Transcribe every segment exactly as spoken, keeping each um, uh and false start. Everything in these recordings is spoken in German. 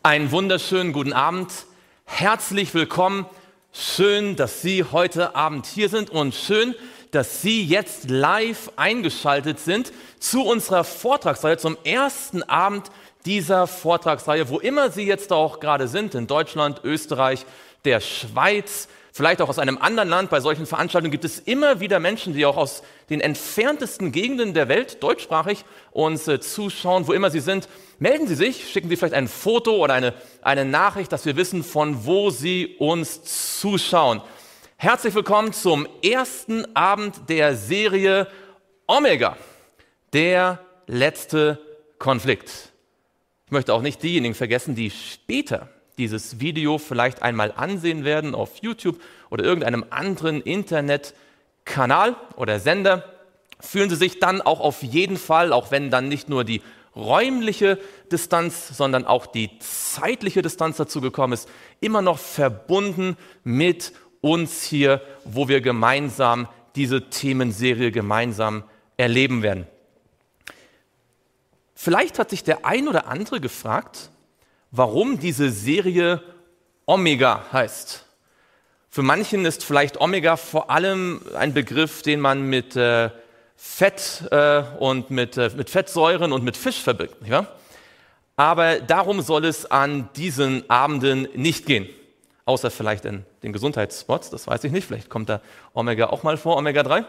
Einen wunderschönen guten Abend. Herzlich willkommen. Schön, dass Sie heute Abend hier sind und schön, dass Sie jetzt live eingeschaltet sind zu unserer Vortragsreihe, zum ersten Abend dieser Vortragsreihe, wo immer Sie jetzt auch gerade sind, in Deutschland, Österreich, der Schweiz, vielleicht auch aus einem anderen Land. Bei solchen Veranstaltungen gibt es immer wieder Menschen, die auch aus den entferntesten Gegenden der Welt, deutschsprachig, uns äh, zuschauen. Wo immer Sie sind, melden Sie sich, schicken Sie vielleicht ein Foto oder eine, eine Nachricht, dass wir wissen, von wo Sie uns zuschauen. Herzlich willkommen zum ersten Abend der Serie Omega, der letzte Konflikt. Ich möchte auch nicht diejenigen vergessen, die später dieses Video vielleicht einmal ansehen werden auf YouTube oder irgendeinem anderen Internetkanal oder Sender. Fühlen Sie sich dann auch auf jeden Fall, auch wenn dann nicht nur die räumliche Distanz, sondern auch die zeitliche Distanz dazu gekommen ist, immer noch verbunden mit uns hier, wo wir gemeinsam diese Themenserie gemeinsam erleben werden. Vielleicht hat sich der ein oder andere gefragt, warum diese Serie Omega heißt. Für manchen ist vielleicht Omega vor allem ein Begriff, den man mit äh, Fett äh, und mit, äh, mit Fettsäuren und mit Fisch verbindet, nicht wahr? Aber darum soll es an diesen Abenden nicht gehen. Außer vielleicht in den Gesundheitsspots, das weiß ich nicht. Vielleicht kommt da Omega auch mal vor, Omega drei.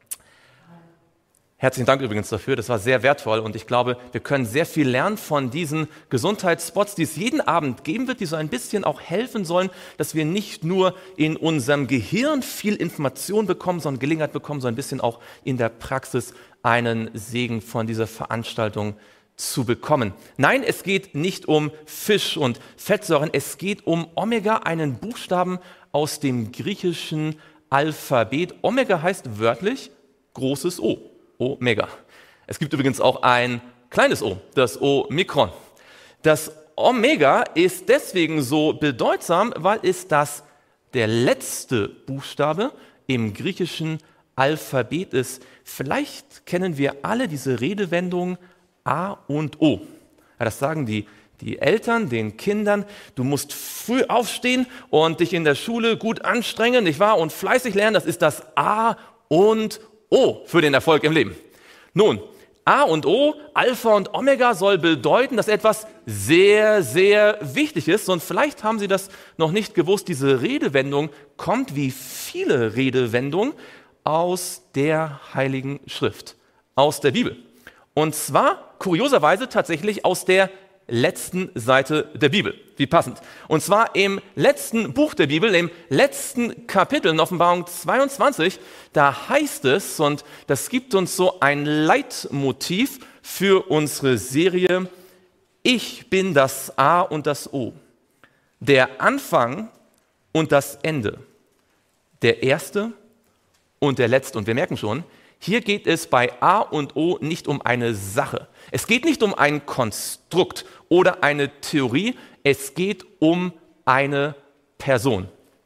Herzlichen Dank übrigens dafür, das war sehr wertvoll und ich glaube, wir können sehr viel lernen von diesen Gesundheitsspots, die es jeden Abend geben wird, die so ein bisschen auch helfen sollen, dass wir nicht nur in unserem Gehirn viel Information bekommen, sondern Gelegenheit bekommen, so ein bisschen auch in der Praxis einen Segen von dieser Veranstaltung zu bekommen. Nein, es geht nicht um Fisch und Fettsäuren, es geht um Omega, einen Buchstaben aus dem griechischen Alphabet. Omega heißt wörtlich großes O. Omega. Es gibt übrigens auch ein kleines O, das Omikron. Das Omega ist deswegen so bedeutsam, weil es das der letzte Buchstabe im griechischen Alphabet ist. Vielleicht kennen wir alle diese Redewendung A und O. Ja, das sagen die, die Eltern den Kindern. Du musst früh aufstehen und dich in der Schule gut anstrengen, nicht wahr? Und fleißig lernen, das ist das A und O für den Erfolg im Leben. Nun, A und O, Alpha und Omega soll bedeuten, dass etwas sehr, sehr wichtig ist. Und vielleicht haben Sie das noch nicht gewusst, diese Redewendung kommt wie viele Redewendungen aus der Heiligen Schrift, aus der Bibel. Und zwar kurioserweise tatsächlich aus der letzten Seite der Bibel. Wie passend. Und zwar im letzten Buch der Bibel, im letzten Kapitel in Offenbarung zweiundzwanzig, da heißt es, und das gibt uns so ein Leitmotiv für unsere Serie, ich bin das A und das O, der Anfang und das Ende, der Erste und der Letzte. Und wir merken schon, hier geht es bei A und O nicht um eine Sache. Es geht nicht um ein Konstrukt oder eine Theorie, es geht um eine Person.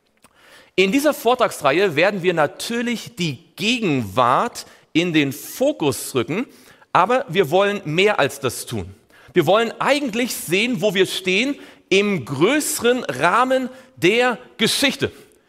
In dieser Vortragsreihe werden wir natürlich die Gegenwart in den Fokus rücken, aber wir wollen mehr als das tun. Wir wollen eigentlich sehen, wo wir stehen im größeren Rahmen der Geschichte.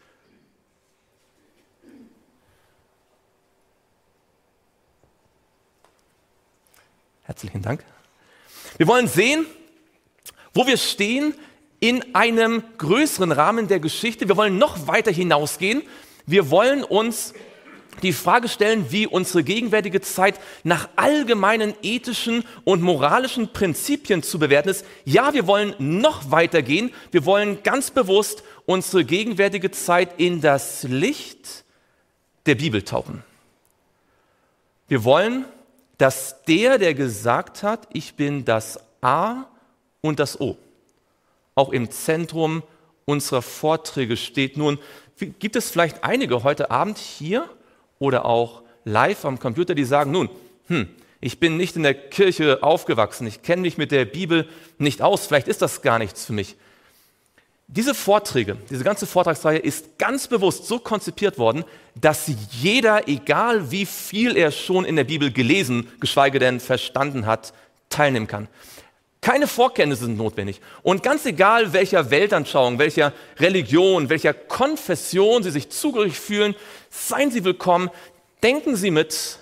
Herzlichen Dank. Wir wollen sehen, wo wir stehen in einem größeren Rahmen der Geschichte. Wir wollen noch weiter hinausgehen. Wir wollen uns die Frage stellen, wie unsere gegenwärtige Zeit nach allgemeinen ethischen und moralischen Prinzipien zu bewerten ist. Ja, wir wollen noch weiter gehen. Wir wollen ganz bewusst unsere gegenwärtige Zeit in das Licht der Bibel tauchen. Wir wollen, dass der, der gesagt hat, ich bin das A und das O, auch im Zentrum unserer Vorträge steht. Nun, gibt es vielleicht einige heute Abend hier oder auch live am Computer, die sagen, nun, hm, ich bin nicht in der Kirche aufgewachsen, ich kenne mich mit der Bibel nicht aus, vielleicht ist das gar nichts für mich. Diese Vorträge, diese ganze Vortragsreihe ist ganz bewusst so konzipiert worden, dass jeder, egal wie viel er schon in der Bibel gelesen, geschweige denn verstanden hat, teilnehmen kann. Keine Vorkenntnisse sind notwendig. Und ganz egal, welcher Weltanschauung, welcher Religion, welcher Konfession Sie sich zugehörig fühlen, seien Sie willkommen, denken Sie mit.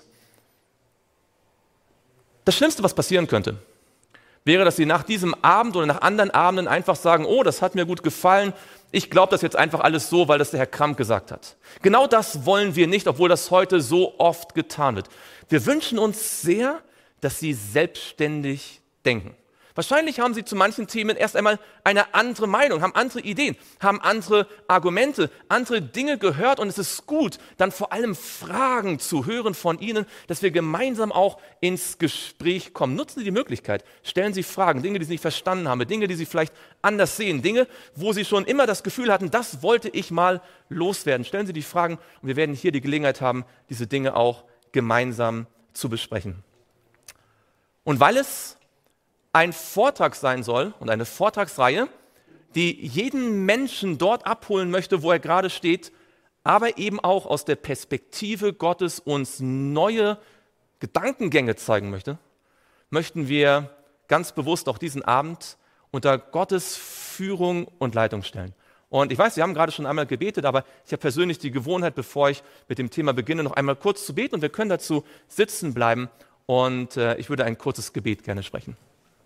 Das Schlimmste, was passieren könnte, wäre, dass Sie nach diesem Abend oder nach anderen Abenden einfach sagen, oh, das hat mir gut gefallen, ich glaube das jetzt einfach alles so, weil das der Herr Kramp gesagt hat. Genau das wollen wir nicht, obwohl das heute so oft getan wird. Wir wünschen uns sehr, dass Sie selbstständig denken. Wahrscheinlich haben Sie zu manchen Themen erst einmal eine andere Meinung, haben andere Ideen, haben andere Argumente, andere Dinge gehört und es ist gut, dann vor allem Fragen zu hören von Ihnen, dass wir gemeinsam auch ins Gespräch kommen. Nutzen Sie die Möglichkeit, stellen Sie Fragen, Dinge, die Sie nicht verstanden haben, Dinge, die Sie vielleicht anders sehen, Dinge, wo Sie schon immer das Gefühl hatten, das wollte ich mal loswerden. Stellen Sie die Fragen und wir werden hier die Gelegenheit haben, diese Dinge auch gemeinsam zu besprechen. Und weil es ein Vortrag sein soll und eine Vortragsreihe, die jeden Menschen dort abholen möchte, wo er gerade steht, aber eben auch aus der Perspektive Gottes uns neue Gedankengänge zeigen möchte, möchten wir ganz bewusst auch diesen Abend unter Gottes Führung und Leitung stellen. Und ich weiß, Sie haben gerade schon einmal gebetet, aber ich habe persönlich die Gewohnheit, bevor ich mit dem Thema beginne, noch einmal kurz zu beten und wir können dazu sitzen bleiben und äh, ich würde ein kurzes Gebet gerne sprechen.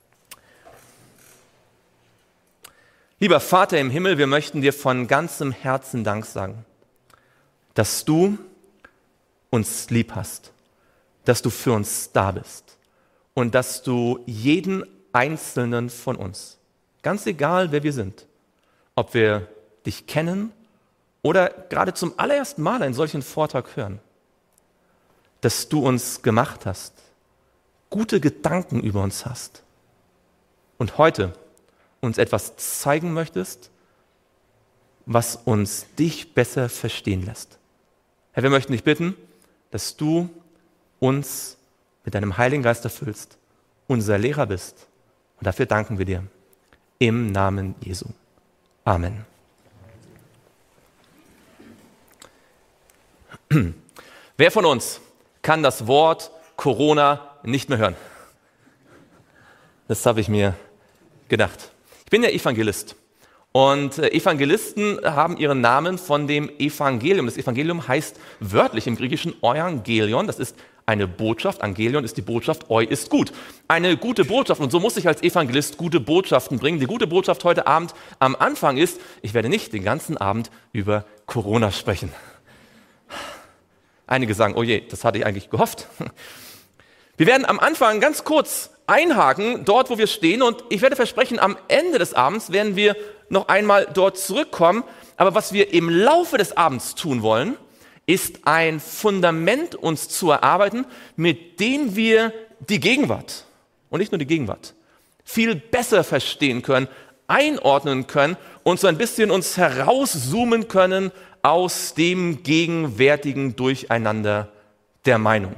Lieber Vater im Himmel, wir möchten dir von ganzem Herzen Dank sagen, dass du uns lieb hast, dass du für uns da bist und dass du jeden Einzelnen von uns, ganz egal wer wir sind, ob wir dich kennen oder gerade zum allerersten Mal einen solchen Vortrag hören, dass du uns gemacht hast, gute Gedanken über uns hast und heute uns etwas zeigen möchtest, was uns dich besser verstehen lässt. Herr, wir möchten dich bitten, dass du uns mit deinem Heiligen Geist erfüllst, unser Lehrer bist. Und dafür danken wir dir. Im Namen Jesu. Amen. Wer von uns kann das Wort Corona nicht mehr hören? Das habe ich mir gedacht. Ich bin ja Evangelist und Evangelisten haben ihren Namen von dem Evangelium. Das Evangelium heißt wörtlich im Griechischen Euangelion. Das ist eine Botschaft. Angelion ist die Botschaft, Eu ist gut. Eine gute Botschaft und so muss ich als Evangelist gute Botschaften bringen. Die gute Botschaft heute Abend am Anfang ist, ich werde nicht den ganzen Abend über Corona sprechen. Einige sagen, oh je, das hatte ich eigentlich gehofft. Wir werden am Anfang ganz kurz einhaken, dort wo wir stehen und ich werde versprechen, am Ende des Abends werden wir noch einmal dort zurückkommen. Aber was wir im Laufe des Abends tun wollen, ist ein Fundament uns zu erarbeiten, mit dem wir die Gegenwart und nicht nur die Gegenwart viel besser verstehen können, einordnen können und so ein bisschen uns herauszoomen können aus dem gegenwärtigen Durcheinander der Meinung.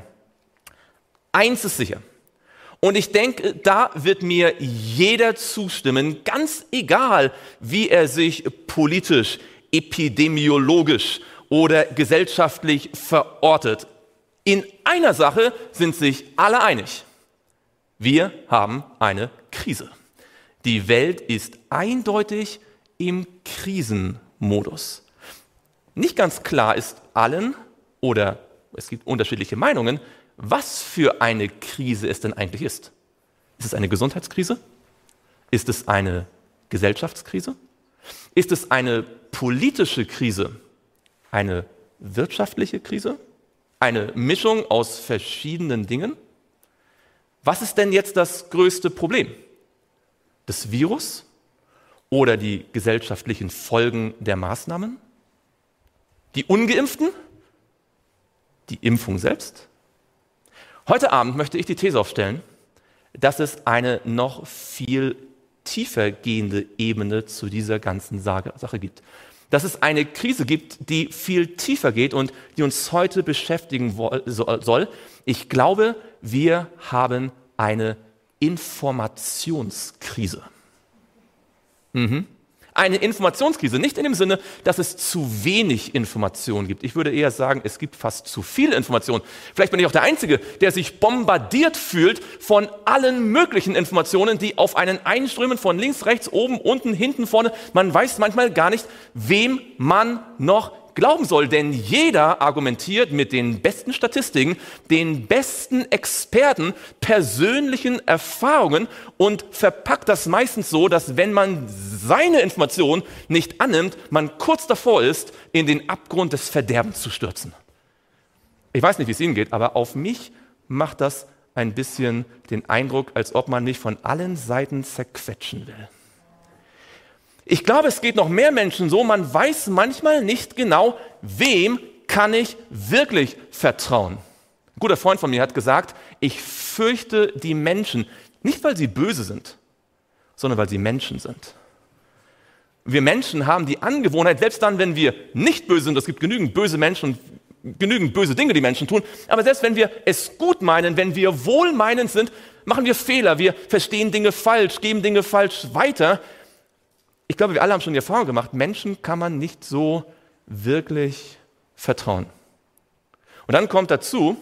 Eins ist sicher. Und ich denke, da wird mir jeder zustimmen, ganz egal, wie er sich politisch, epidemiologisch oder gesellschaftlich verortet. In einer Sache sind sich alle einig. Wir haben eine Krise. Die Welt ist eindeutig im Krisenmodus. Nicht ganz klar ist allen, oder es gibt unterschiedliche Meinungen, was für eine Krise es denn eigentlich ist. Ist es eine Gesundheitskrise? Ist es eine Gesellschaftskrise? Ist es eine politische Krise? Eine wirtschaftliche Krise? Eine Mischung aus verschiedenen Dingen? Was ist denn jetzt das größte Problem? Das Virus oder die gesellschaftlichen Folgen der Maßnahmen? Die Ungeimpften? Die Impfung selbst? Heute Abend möchte ich die These aufstellen, dass es eine noch viel tiefer gehende Ebene zu dieser ganzen Sache gibt. Dass es eine Krise gibt, die viel tiefer geht und die uns heute beschäftigen soll. Ich glaube, wir haben eine Informationskrise. Mhm. eine Informationskrise. Nicht in dem Sinne, dass es zu wenig Informationen gibt. Ich würde eher sagen, es gibt fast zu viel Information. Vielleicht bin ich auch der Einzige, der sich bombardiert fühlt von allen möglichen Informationen, die auf einen einströmen, von links, rechts, oben, unten, hinten, vorne. Man weiß manchmal gar nicht, wem man noch glauben soll, denn jeder argumentiert mit den besten Statistiken, den besten Experten, persönlichen Erfahrungen und verpackt das meistens so, dass wenn man seine Information nicht annimmt, man kurz davor ist, in den Abgrund des Verderbens zu stürzen. Ich weiß nicht, wie es Ihnen geht, aber auf mich macht das ein bisschen den Eindruck, als ob man mich von allen Seiten zerquetschen will. Ich glaube, es geht noch mehr Menschen so, man weiß manchmal nicht genau, wem kann ich wirklich vertrauen. Ein guter Freund von mir hat gesagt, ich fürchte die Menschen, nicht weil sie böse sind, sondern weil sie Menschen sind. Wir Menschen haben die Angewohnheit, selbst dann, wenn wir nicht böse sind, es gibt genügend böse Menschen und genügend böse Dinge, die Menschen tun, aber selbst wenn wir es gut meinen, wenn wir wohlmeinend sind, machen wir Fehler, wir verstehen Dinge falsch, geben Dinge falsch weiter. Ich glaube, wir alle haben schon die Erfahrung gemacht, Menschen kann man nicht so wirklich vertrauen. Und dann kommt dazu,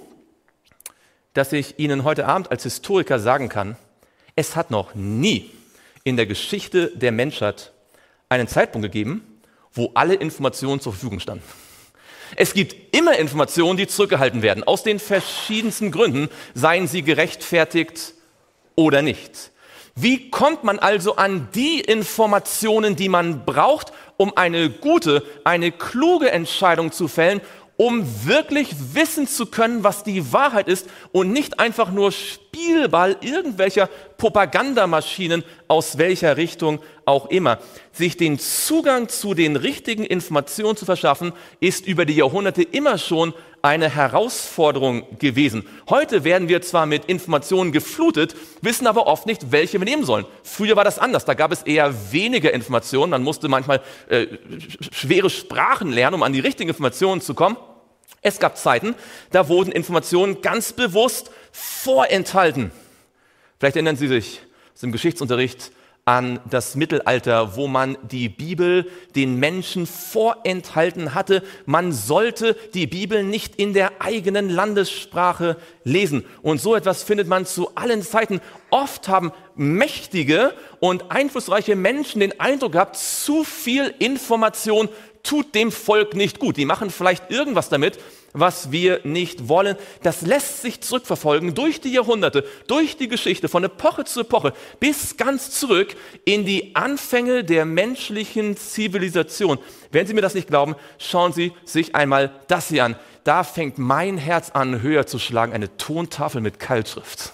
dass ich Ihnen heute Abend als Historiker sagen kann, es hat noch nie in der Geschichte der Menschheit einen Zeitpunkt gegeben, wo alle Informationen zur Verfügung standen. Es gibt immer Informationen, die zurückgehalten werden, aus den verschiedensten Gründen, seien sie gerechtfertigt oder nicht. Wie kommt man also an die Informationen, die man braucht, um eine gute, eine kluge Entscheidung zu fällen, um wirklich wissen zu können, was die Wahrheit ist und nicht einfach nur Spielball irgendwelcher Propagandamaschinen aus welcher Richtung auch immer. Sich den Zugang zu den richtigen Informationen zu verschaffen, ist über die Jahrhunderte immer schon eine Herausforderung gewesen. Heute werden wir zwar mit Informationen geflutet, wissen aber oft nicht, welche wir nehmen sollen. Früher war das anders, da gab es eher weniger Informationen, man musste manchmal äh, schwere Sprachen lernen, um an die richtigen Informationen zu kommen. Es gab Zeiten, da wurden Informationen ganz bewusst vorenthalten. Vielleicht erinnern Sie sich aus dem Geschichtsunterricht an das Mittelalter, wo man die Bibel den Menschen vorenthalten hatte. Man sollte die Bibel nicht in der eigenen Landessprache lesen. Und so etwas findet man zu allen Zeiten. Oft haben mächtige und einflussreiche Menschen den Eindruck gehabt, zu viel Information tut dem Volk nicht gut. Die machen vielleicht irgendwas damit, was wir nicht wollen. Das lässt sich zurückverfolgen durch die Jahrhunderte, durch die Geschichte, von Epoche zu Epoche, bis ganz zurück in die Anfänge der menschlichen Zivilisation. Wenn Sie mir das nicht glauben, schauen Sie sich einmal das hier an. Da fängt mein Herz an, höher zu schlagen, eine Tontafel mit Keilschrift.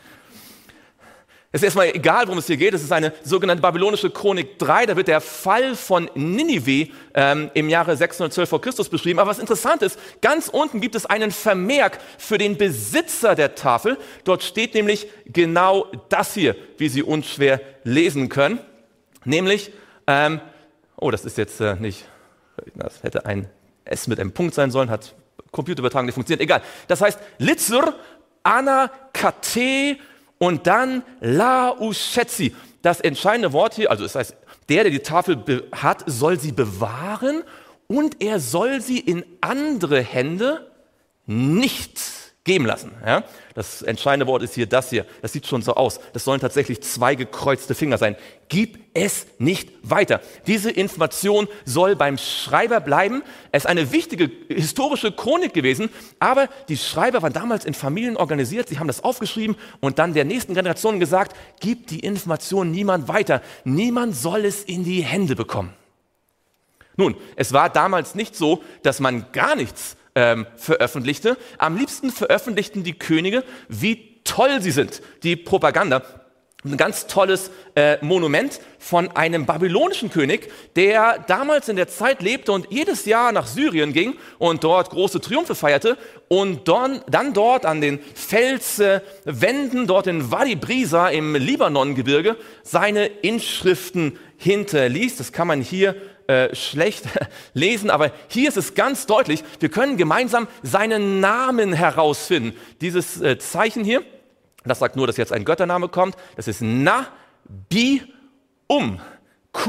Es ist erstmal egal, worum es hier geht. Es ist eine sogenannte babylonische Chronik drei. Da wird der Fall von Ninive ähm, im Jahre sechshundertzwölf vor Christus beschrieben. Aber was interessant ist, ganz unten gibt es einen Vermerk für den Besitzer der Tafel. Dort steht nämlich genau das hier, wie Sie unschwer lesen können. Nämlich, ähm, oh, das ist jetzt äh, nicht, das hätte ein S mit einem Punkt sein sollen, hat Computerübertragung nicht funktioniert. Egal. Das heißt, Litzer, Anna, Kate, und dann la uschetzi. Das entscheidende Wort hier, also das heißt, der, der die Tafel be- hat, soll sie bewahren und er soll sie in andere Hände nicht geben lassen. Ja? Das entscheidende Wort ist hier das hier. Das sieht schon so aus. Das sollen tatsächlich zwei gekreuzte Finger sein. Gib es nicht weiter. Diese Information soll beim Schreiber bleiben. Es ist eine wichtige historische Chronik gewesen, aber die Schreiber waren damals in Familien organisiert. Sie haben das aufgeschrieben und dann der nächsten Generation gesagt, gib die Information niemand weiter. Niemand soll es in die Hände bekommen. Nun, es war damals nicht so, dass man gar nichts Ähm, veröffentlichte. Am liebsten veröffentlichten die Könige, wie toll sie sind. Die Propaganda. Ein ganz tolles äh, Monument von einem babylonischen König, der damals in der Zeit lebte und jedes Jahr nach Syrien ging und dort große Triumphe feierte und don, dann dort an den Felswänden, äh, dort in Wadi Brisa im Libanongebirge, seine Inschriften hinterließ. Das kann man hier Äh, schlecht lesen, aber hier ist es ganz deutlich, wir können gemeinsam seinen Namen herausfinden. Dieses äh, Zeichen hier, das sagt nur, dass jetzt ein Göttername kommt, das ist Na, Bi, Um, Q,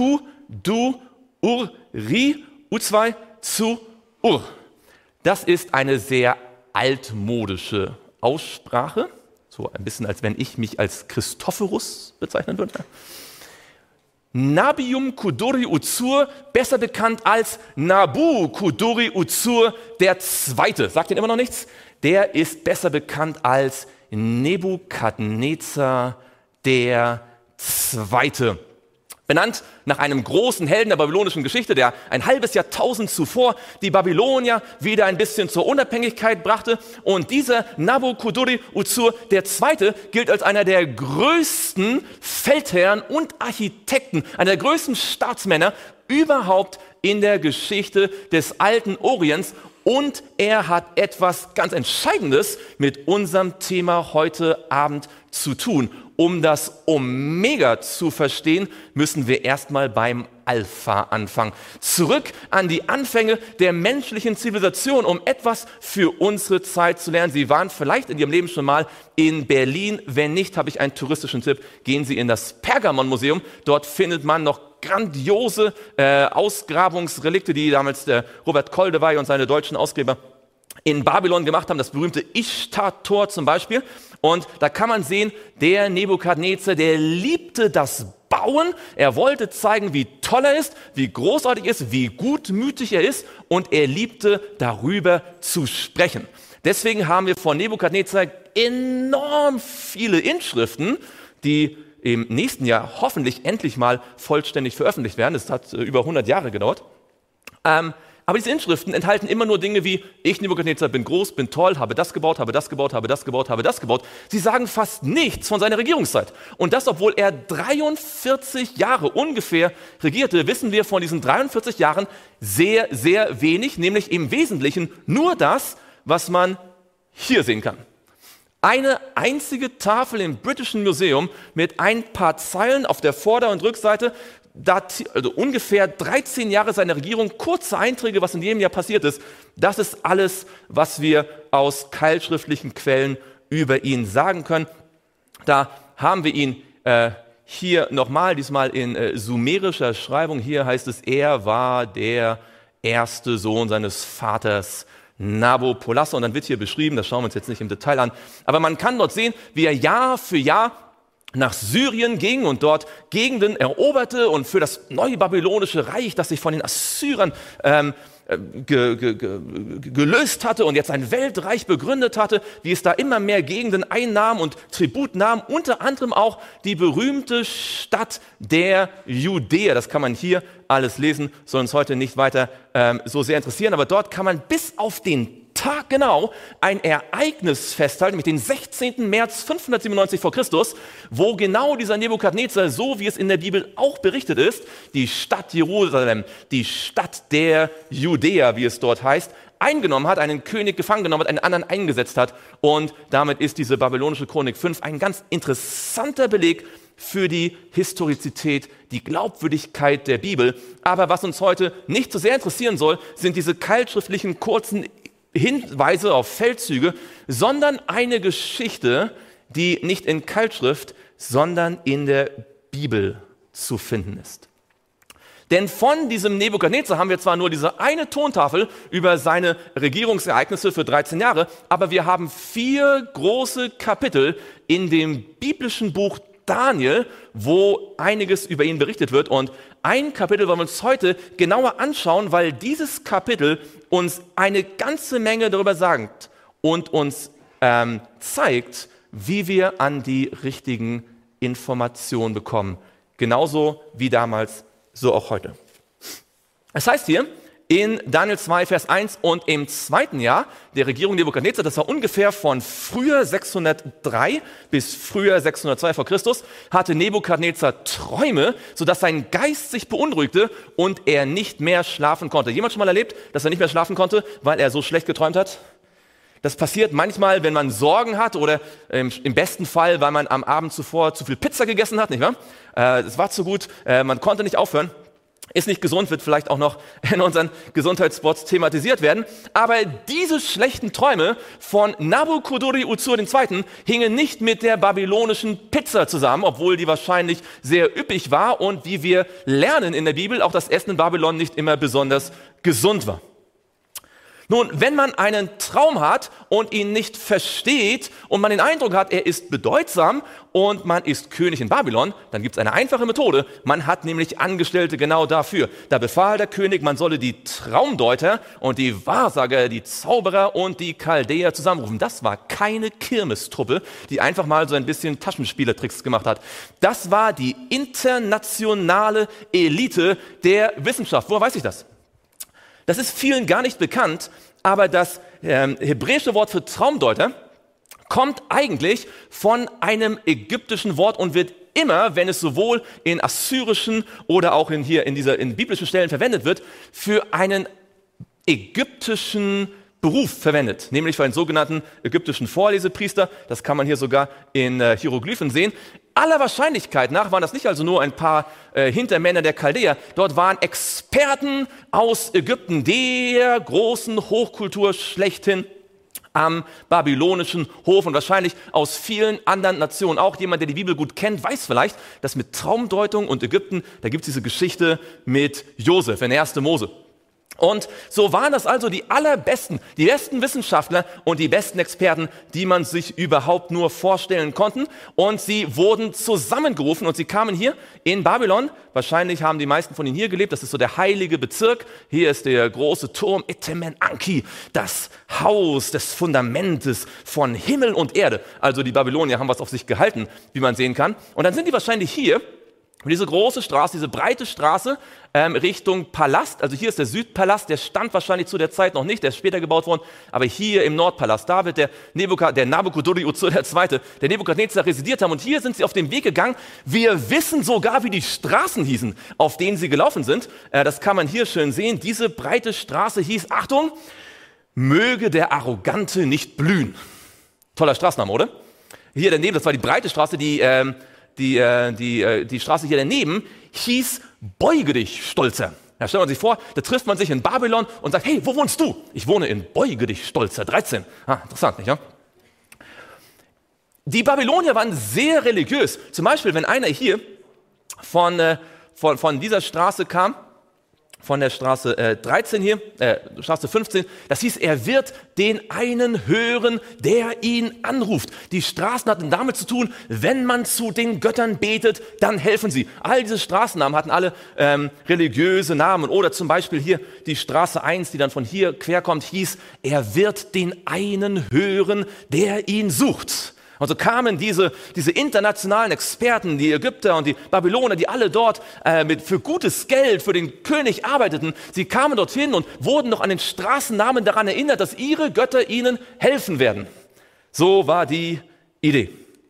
du, ur, ri, u zwei, zu, ur. Das ist eine sehr altmodische Aussprache, so ein bisschen, als wenn ich mich als Christophorus bezeichnen würde. Nabium Kudurri Uzur, besser bekannt als Nabu Kudurri Uzur, der Zweite. Sagt Ihnen immer noch nichts? Der ist besser bekannt als Nebukadnezar, der Zweite. Benannt nach einem großen Helden der babylonischen Geschichte, der ein halbes Jahrtausend zuvor die Babylonier wieder ein bisschen zur Unabhängigkeit brachte. Und dieser Nabokudurri-Uzur der Zweite gilt als einer der größten Feldherren und Architekten, einer der größten Staatsmänner überhaupt in der Geschichte des alten Orients. Und er hat etwas ganz Entscheidendes mit unserem Thema heute Abend zu tun. Um das Omega zu verstehen, müssen wir erstmal beim Alpha anfangen. Zurück an die Anfänge der menschlichen Zivilisation, um etwas für unsere Zeit zu lernen. Sie waren vielleicht in Ihrem Leben schon mal in Berlin. Wenn nicht, habe ich einen touristischen Tipp. Gehen Sie in das Pergamon-Museum. Dort findet man noch grandiose äh, Ausgrabungsrelikte, die damals der Robert Koldewey und seine deutschen Ausgräber in Babylon gemacht haben, das berühmte Ishtar-Tor zum Beispiel. Und da kann man sehen, der Nebukadnezar, der liebte das Bauen. Er wollte zeigen, wie toll er ist, wie großartig er ist, wie gutmütig er ist. Und er liebte darüber zu sprechen. Deswegen haben wir von Nebukadnezar enorm viele Inschriften, die im nächsten Jahr hoffentlich endlich mal vollständig veröffentlicht werden. Das hat äh, über hundert Jahre gedauert. Ähm, Aber diese Inschriften enthalten immer nur Dinge wie, ich Nebukadnezar bin groß, bin toll, habe das gebaut, habe das gebaut, habe das gebaut, habe das gebaut. Sie sagen fast nichts von seiner Regierungszeit. Und das, obwohl er dreiundvierzig Jahre ungefähr regierte, wissen wir von diesen dreiundvierzig Jahren sehr, sehr wenig, nämlich im Wesentlichen nur das, was man hier sehen kann. Eine einzige Tafel im Britischen Museum mit ein paar Zeilen auf der Vorder- und Rückseite, also ungefähr dreizehn Jahre seiner Regierung, kurze Einträge, was in jedem Jahr passiert ist. Das ist alles, was wir aus keilschriftlichen Quellen über ihn sagen können. Da haben wir ihn äh, hier nochmal, diesmal in äh, sumerischer Schreibung. Hier heißt es, er war der erste Sohn seines Vaters Nabopolassar. Und dann wird hier beschrieben, das schauen wir uns jetzt nicht im Detail an, aber man kann dort sehen, wie er Jahr für Jahr nach Syrien ging und dort Gegenden eroberte und für das neue babylonische Reich, das sich von den Assyrern ähm, ge, ge, ge, gelöst hatte und jetzt ein Weltreich begründet hatte, wie es da immer mehr Gegenden einnahm und Tribut nahm, unter anderem auch die berühmte Stadt der Judäer. Das kann man hier alles lesen, soll uns heute nicht weiter ähm, so sehr interessieren, aber dort kann man bis auf den Tag genau ein Ereignis festhalten, mit dem sechzehnten März fünfhundertsiebenundneunzig vor Christus, wo genau dieser Nebukadnezar, so wie es in der Bibel auch berichtet ist, die Stadt Jerusalem, die Stadt der Judäer, wie es dort heißt, eingenommen hat, einen König gefangen genommen hat, einen anderen eingesetzt hat. Und damit ist diese babylonische Chronik fünf ein ganz interessanter Beleg für die Historizität, die Glaubwürdigkeit der Bibel. Aber was uns heute nicht so sehr interessieren soll, sind diese keilschriftlichen kurzen Hinweise auf Feldzüge, sondern eine Geschichte, die nicht in Keilschrift, sondern in der Bibel zu finden ist. Denn von diesem Nebukadnezar haben wir zwar nur diese eine Tontafel über seine Regierungsereignisse für dreizehn Jahre, aber wir haben vier große Kapitel in dem biblischen Buch Daniel, wo einiges über ihn berichtet wird. Und ein Kapitel wollen wir uns heute genauer anschauen, weil dieses Kapitel uns eine ganze Menge darüber sagt und uns ähm, zeigt, wie wir an die richtigen Informationen bekommen. Genauso wie damals, so auch heute. Es heißt hier in Daniel zwei, Vers eins, und im zweiten Jahr der Regierung Nebukadnezar, das war ungefähr von Frühjahr sechshundertdrei bis Frühjahr sechshundertzwei vor Christus, hatte Nebukadnezar Träume, sodass sein Geist sich beunruhigte und er nicht mehr schlafen konnte. Jemand schon mal erlebt, dass er nicht mehr schlafen konnte, weil er so schlecht geträumt hat? Das passiert manchmal, wenn man Sorgen hat oder ähm, im besten Fall, weil man am Abend zuvor zu viel Pizza gegessen hat, nicht wahr? Äh, es war zu gut, äh, man konnte nicht aufhören. ist nicht gesund, wird vielleicht auch noch in unseren Gesundheitsspots thematisiert werden. Aber diese schlechten Träume von Nabuchodonosor der Zweite hingen nicht mit der babylonischen Pizza zusammen, obwohl die wahrscheinlich sehr üppig war und wie wir lernen in der Bibel, auch das Essen in Babylon nicht immer besonders gesund war. Nun, wenn man einen Traum hat und ihn nicht versteht und man den Eindruck hat, er ist bedeutsam und man ist König in Babylon, dann gibt es eine einfache Methode. Man hat nämlich Angestellte genau dafür. Da befahl der König, man solle die Traumdeuter und die Wahrsager, die Zauberer und die Chaldäer zusammenrufen. Das war keine Kirmestruppe, die einfach mal so ein bisschen Taschenspielertricks gemacht hat. Das war die internationale Elite der Wissenschaft. Woher weiß ich das? Das ist vielen gar nicht bekannt, aber das ähm, hebräische Wort für Traumdeuter kommt eigentlich von einem ägyptischen Wort und wird immer, wenn es sowohl in assyrischen oder auch in hier in dieser in biblischen Stellen verwendet wird, für einen ägyptischen Beruf verwendet, nämlich für einen sogenannten ägyptischen Vorlesepriester. Das kann man hier sogar in äh, Hieroglyphen sehen. Aller Wahrscheinlichkeit nach waren das nicht also nur ein paar äh, Hintermänner der Chaldäer. Dort waren Experten aus Ägypten, der großen Hochkultur schlechthin am babylonischen Hof und wahrscheinlich aus vielen anderen Nationen. Auch jemand, der die Bibel gut kennt, weiß vielleicht, dass mit Traumdeutung und Ägypten, da gibt es diese Geschichte mit Josef in erster Mose. Und so waren das also die allerbesten, die besten Wissenschaftler und die besten Experten, die man sich überhaupt nur vorstellen konnten. Und sie wurden zusammengerufen und sie kamen hier in Babylon. Wahrscheinlich haben die meisten von ihnen hier gelebt. Das ist so der heilige Bezirk. Hier ist der große Turm Etemen Anki, das Haus des Fundamentes von Himmel und Erde. Also die Babylonier haben was auf sich gehalten, wie man sehen kann. Und dann sind die wahrscheinlich hier. Diese große Straße, diese breite Straße ähm, Richtung Palast, also hier ist der Südpalast, der stand wahrscheinlich zu der Zeit noch nicht, der ist später gebaut worden, aber hier im Nordpalast, da wird der, Nebukad, der Nabuchodonosor der Zweite, der Nebukadnezar residiert haben und hier sind sie auf den Weg gegangen. Wir wissen sogar, wie die Straßen hießen, auf denen sie gelaufen sind. Äh, das kann man hier schön sehen. Diese breite Straße hieß, Achtung, möge der Arrogante nicht blühen. Toller Straßenname, oder? Hier daneben, das war die breite Straße, die... Ähm, Die, äh, die, äh, die Straße hier daneben hieß Beuge dich, Stolzer. Ja, stellt man sich vor, da trifft man sich in Babylon und sagt, hey, wo wohnst du? Ich wohne in Beuge dich, Stolzer, dreizehn. Ah, interessant, nicht, ja? Die Babylonier waren sehr religiös. Zum Beispiel, wenn einer hier von, äh, von, von dieser Straße kam, von der Straße äh, dreizehn hier, äh, Straße fünfzehn, das hieß, er wird den einen hören, der ihn anruft. Die Straßen hatten damit zu tun, wenn man zu den Göttern betet, dann helfen sie. All diese Straßennamen hatten alle ähm, religiöse Namen. Oder zum Beispiel hier die Straße eins, die dann von hier querkommt, hieß, er wird den einen hören, der ihn sucht. Und so kamen diese, diese internationalen Experten, die Ägypter und die Babyloner, die alle dort äh, mit, für gutes Geld für den König arbeiteten, sie kamen dorthin und wurden noch an den Straßennamen daran erinnert, dass ihre Götter ihnen helfen werden. So war die Idee.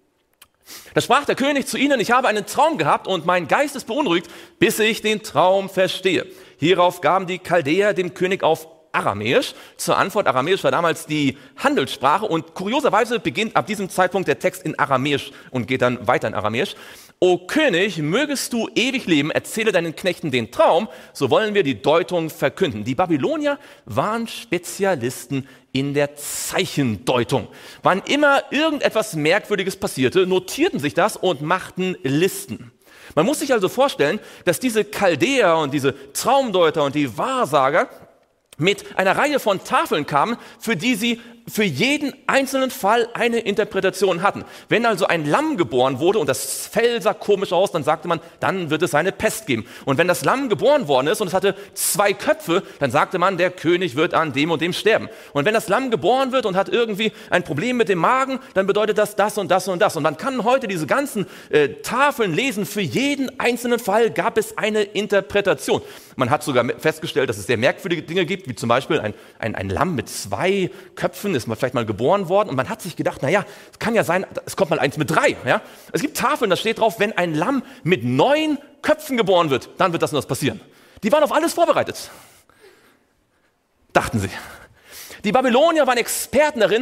Da sprach der König zu ihnen, ich habe einen Traum gehabt und mein Geist ist beunruhigt, bis ich den Traum verstehe. Hierauf gaben die Chaldäer dem König auf Aramäisch zur Antwort. Aramäisch war damals die Handelssprache und kurioserweise beginnt ab diesem Zeitpunkt der Text in Aramäisch und geht dann weiter in Aramäisch. O König, mögest du ewig leben, erzähle deinen Knechten den Traum, so wollen wir die Deutung verkünden. Die Babylonier waren Spezialisten in der Zeichendeutung. Wann immer irgendetwas Merkwürdiges passierte, notierten sich das und machten Listen. Man muss sich also vorstellen, dass diese Chaldäer und diese Traumdeuter und die Wahrsager mit einer Reihe von Tafeln kamen, für die sie für jeden einzelnen Fall eine Interpretation hatten. Wenn also ein Lamm geboren wurde und das Fell sah komisch aus, dann sagte man, dann wird es eine Pest geben. Und wenn das Lamm geboren worden ist und es hatte zwei Köpfe, dann sagte man, der König wird an dem und dem sterben. Und wenn das Lamm geboren wird und hat irgendwie ein Problem mit dem Magen, dann bedeutet das das und das und das. Und man kann heute diese ganzen äh, Tafeln lesen. Für jeden einzelnen Fall gab es eine Interpretation. Man hat sogar festgestellt, dass es sehr merkwürdige Dinge gibt, wie zum Beispiel ein, ein, ein Lamm mit zwei Köpfen, ist vielleicht mal geboren worden und man hat sich gedacht, naja, es kann ja sein, es kommt mal eins mit drei. Ja? Es gibt Tafeln, da steht drauf, wenn ein Lamm mit neun Köpfen geboren wird, dann wird das und das passieren. Die waren auf alles vorbereitet. Dachten sie. Die Babylonier waren Experten darin,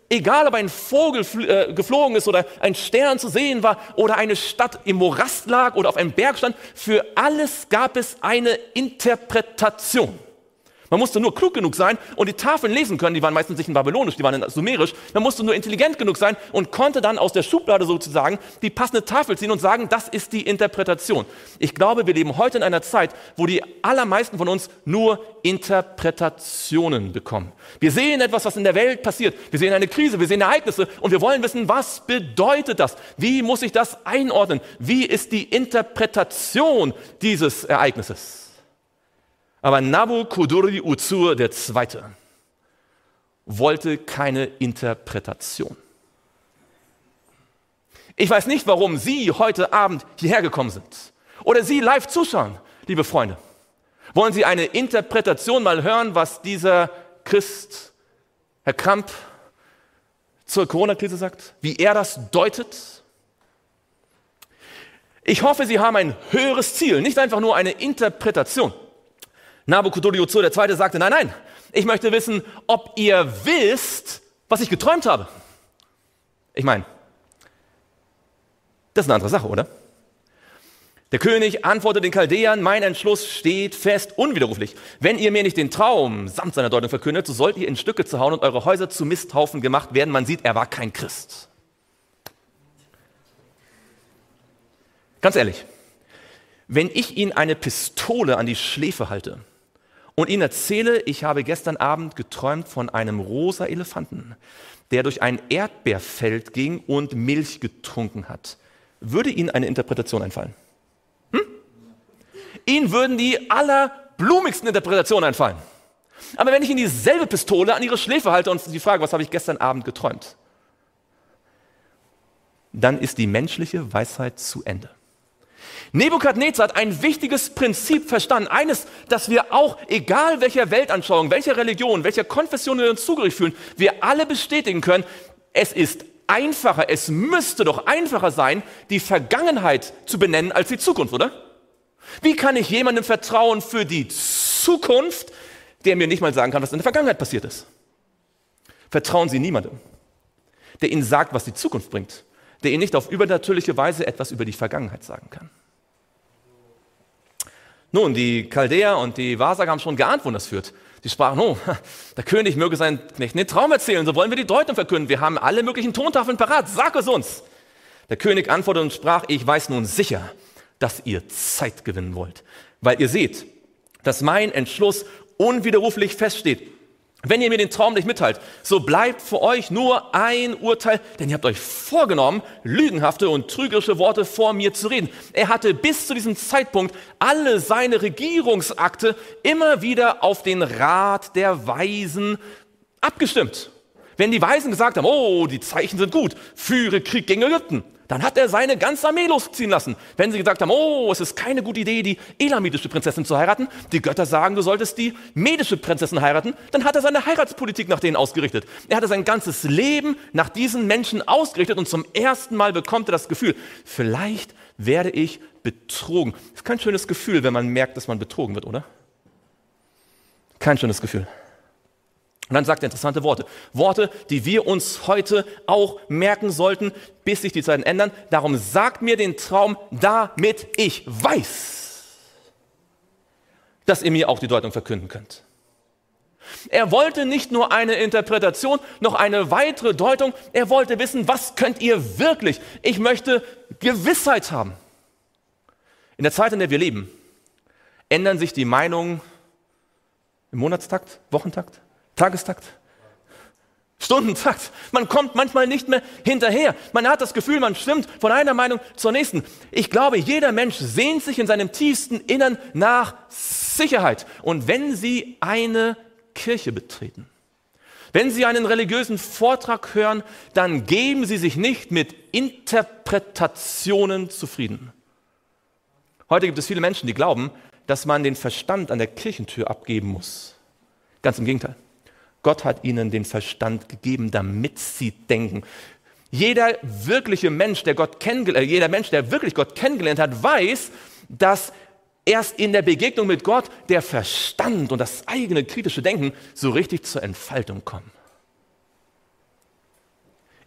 Egal, ob ein Vogel äh, geflogen ist oder ein Stern zu sehen war oder eine Stadt im Morast lag oder auf einem Berg stand, für alles gab es eine Interpretation. Man musste nur klug genug sein und die Tafeln lesen können, die waren meistens nicht in Babylonisch, die waren in Sumerisch. Man musste nur intelligent genug sein und konnte dann aus der Schublade sozusagen die passende Tafel ziehen und sagen, das ist die Interpretation. Ich glaube, wir leben heute in einer Zeit, wo die allermeisten von uns nur Interpretationen bekommen. Wir sehen etwas, was in der Welt passiert. Wir sehen eine Krise, wir sehen Ereignisse und wir wollen wissen, was bedeutet das? Wie muss ich das einordnen? Wie ist die Interpretation dieses Ereignisses? Aber Nabukadnezar der Zweite wollte keine Interpretation. Ich weiß nicht, warum Sie heute Abend hierher gekommen sind oder Sie live zuschauen, liebe Freunde. Wollen Sie eine Interpretation mal hören, was dieser Christ, Herr Kramp, zur Corona-Krise sagt? Wie er das deutet? Ich hoffe, Sie haben ein höheres Ziel, nicht einfach nur eine Interpretation. Nabukadnezar der Zweite sagte, nein, nein, ich möchte wissen, ob ihr wisst, was ich geträumt habe. Ich meine, das ist eine andere Sache, oder? Der König antwortete den Chaldäern, mein Entschluss steht fest, unwiderruflich. Wenn ihr mir nicht den Traum samt seiner Deutung verkündet, so sollt ihr in Stücke zerhauen und eure Häuser zu Misthaufen gemacht werden. Man sieht, er war kein Christ. Ganz ehrlich, wenn ich Ihnen eine Pistole an die Schläfe halte und Ihnen erzähle, ich habe gestern Abend geträumt von einem rosa Elefanten, der durch ein Erdbeerfeld ging und Milch getrunken hat, würde Ihnen eine Interpretation einfallen? Hm? Ihnen würden die allerblumigsten Interpretationen einfallen. Aber wenn ich Ihnen dieselbe Pistole an Ihre Schläfe halte und Sie fragen, was habe ich gestern Abend geträumt, dann ist die menschliche Weisheit zu Ende. Nebukadnezar hat ein wichtiges Prinzip verstanden, eines, das wir auch, egal welcher Weltanschauung, welcher Religion, welcher Konfession wir uns zugehörig fühlen, wir alle bestätigen können, es ist einfacher, es müsste doch einfacher sein, die Vergangenheit zu benennen als die Zukunft, oder? Wie kann ich jemandem vertrauen für die Zukunft, der mir nicht mal sagen kann, was in der Vergangenheit passiert ist? Vertrauen Sie niemandem, der Ihnen sagt, was die Zukunft bringt, der Ihnen nicht auf übernatürliche Weise etwas über die Vergangenheit sagen kann. Nun, die Chaldäer und die Wahrsager haben schon geahnt, wo das führt. Die sprachen, oh, der König möge seinen Knechten den Traum erzählen, so wollen wir die Deutung verkünden. Wir haben alle möglichen Tontafeln parat, sag es uns. Der König antwortete und sprach, ich weiß nun sicher, dass ihr Zeit gewinnen wollt, weil ihr seht, dass mein Entschluss unwiderruflich feststeht. Wenn ihr mir den Traum nicht mitteilt, so bleibt für euch nur ein Urteil, denn ihr habt euch vorgenommen, lügenhafte und trügerische Worte vor mir zu reden. Er hatte bis zu diesem Zeitpunkt alle seine Regierungsakte immer wieder auf den Rat der Weisen abgestimmt. Wenn die Weisen gesagt haben, oh, die Zeichen sind gut, führe Krieg gegen Ägypten, dann hat er seine ganze Armee losziehen lassen. Wenn sie gesagt haben, oh, es ist keine gute Idee, die elamitische Prinzessin zu heiraten, die Götter sagen, du solltest die medische Prinzessin heiraten, dann hat er seine Heiratspolitik nach denen ausgerichtet. Er hatte sein ganzes Leben nach diesen Menschen ausgerichtet und zum ersten Mal bekommt er das Gefühl, vielleicht werde ich betrogen. Das ist kein schönes Gefühl, wenn man merkt, dass man betrogen wird, oder? Kein schönes Gefühl. Und dann sagt er interessante Worte. Worte, die wir uns heute auch merken sollten, bis sich die Zeiten ändern. Darum sagt mir den Traum, damit ich weiß, dass ihr mir auch die Deutung verkünden könnt. Er wollte nicht nur eine Interpretation, noch eine weitere Deutung. Er wollte wissen, was könnt ihr wirklich? Ich möchte Gewissheit haben. In der Zeit, in der wir leben, ändern sich die Meinungen im Monatstakt, Wochentakt, Tagestakt, Stundentakt. Man kommt manchmal nicht mehr hinterher. Man hat das Gefühl, man schwimmt von einer Meinung zur nächsten. Ich glaube, jeder Mensch sehnt sich in seinem tiefsten Innern nach Sicherheit. Und wenn Sie eine Kirche betreten, wenn Sie einen religiösen Vortrag hören, dann geben Sie sich nicht mit Interpretationen zufrieden. Heute gibt es viele Menschen, die glauben, dass man den Verstand an der Kirchentür abgeben muss. Ganz im Gegenteil. Gott hat ihnen den Verstand gegeben, damit sie denken. Jeder wirkliche Mensch, der Gott kennengelernt, äh, jeder Mensch, der wirklich Gott kennengelernt hat, weiß, dass erst in der Begegnung mit Gott der Verstand und das eigene kritische Denken so richtig zur Entfaltung kommen.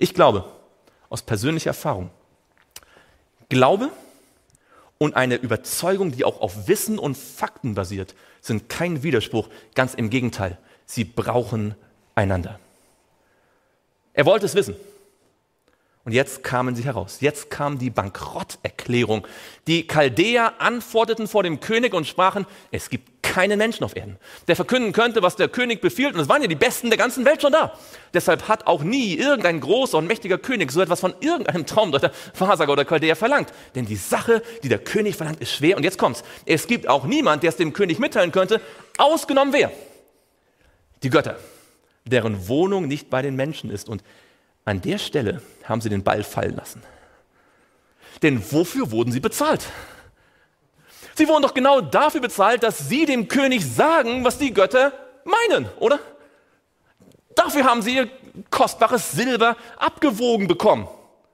Ich glaube, aus persönlicher Erfahrung, Glaube und eine Überzeugung, die auch auf Wissen und Fakten basiert, sind kein Widerspruch, ganz im Gegenteil, sie brauchen einander. Er wollte es wissen. Und jetzt kamen sie heraus. Jetzt kam die Bankrotterklärung. Die Chaldäer antworteten vor dem König und sprachen, es gibt keinen Menschen auf Erden, der verkünden könnte, was der König befiehlt. Und es waren ja die Besten der ganzen Welt schon da. Deshalb hat auch nie irgendein großer und mächtiger König so etwas von irgendeinem Traumdeuter, Wahrsager oder Chaldäer verlangt. Denn die Sache, die der König verlangt, ist schwer. Und jetzt kommt's. Es gibt auch niemand, der es dem König mitteilen könnte, ausgenommen wer? Die Götter, deren Wohnung nicht bei den Menschen ist. Und an der Stelle haben sie den Ball fallen lassen. Denn wofür wurden sie bezahlt? Sie wurden doch genau dafür bezahlt, dass sie dem König sagen, was die Götter meinen, oder? Dafür haben sie ihr kostbares Silber abgewogen bekommen.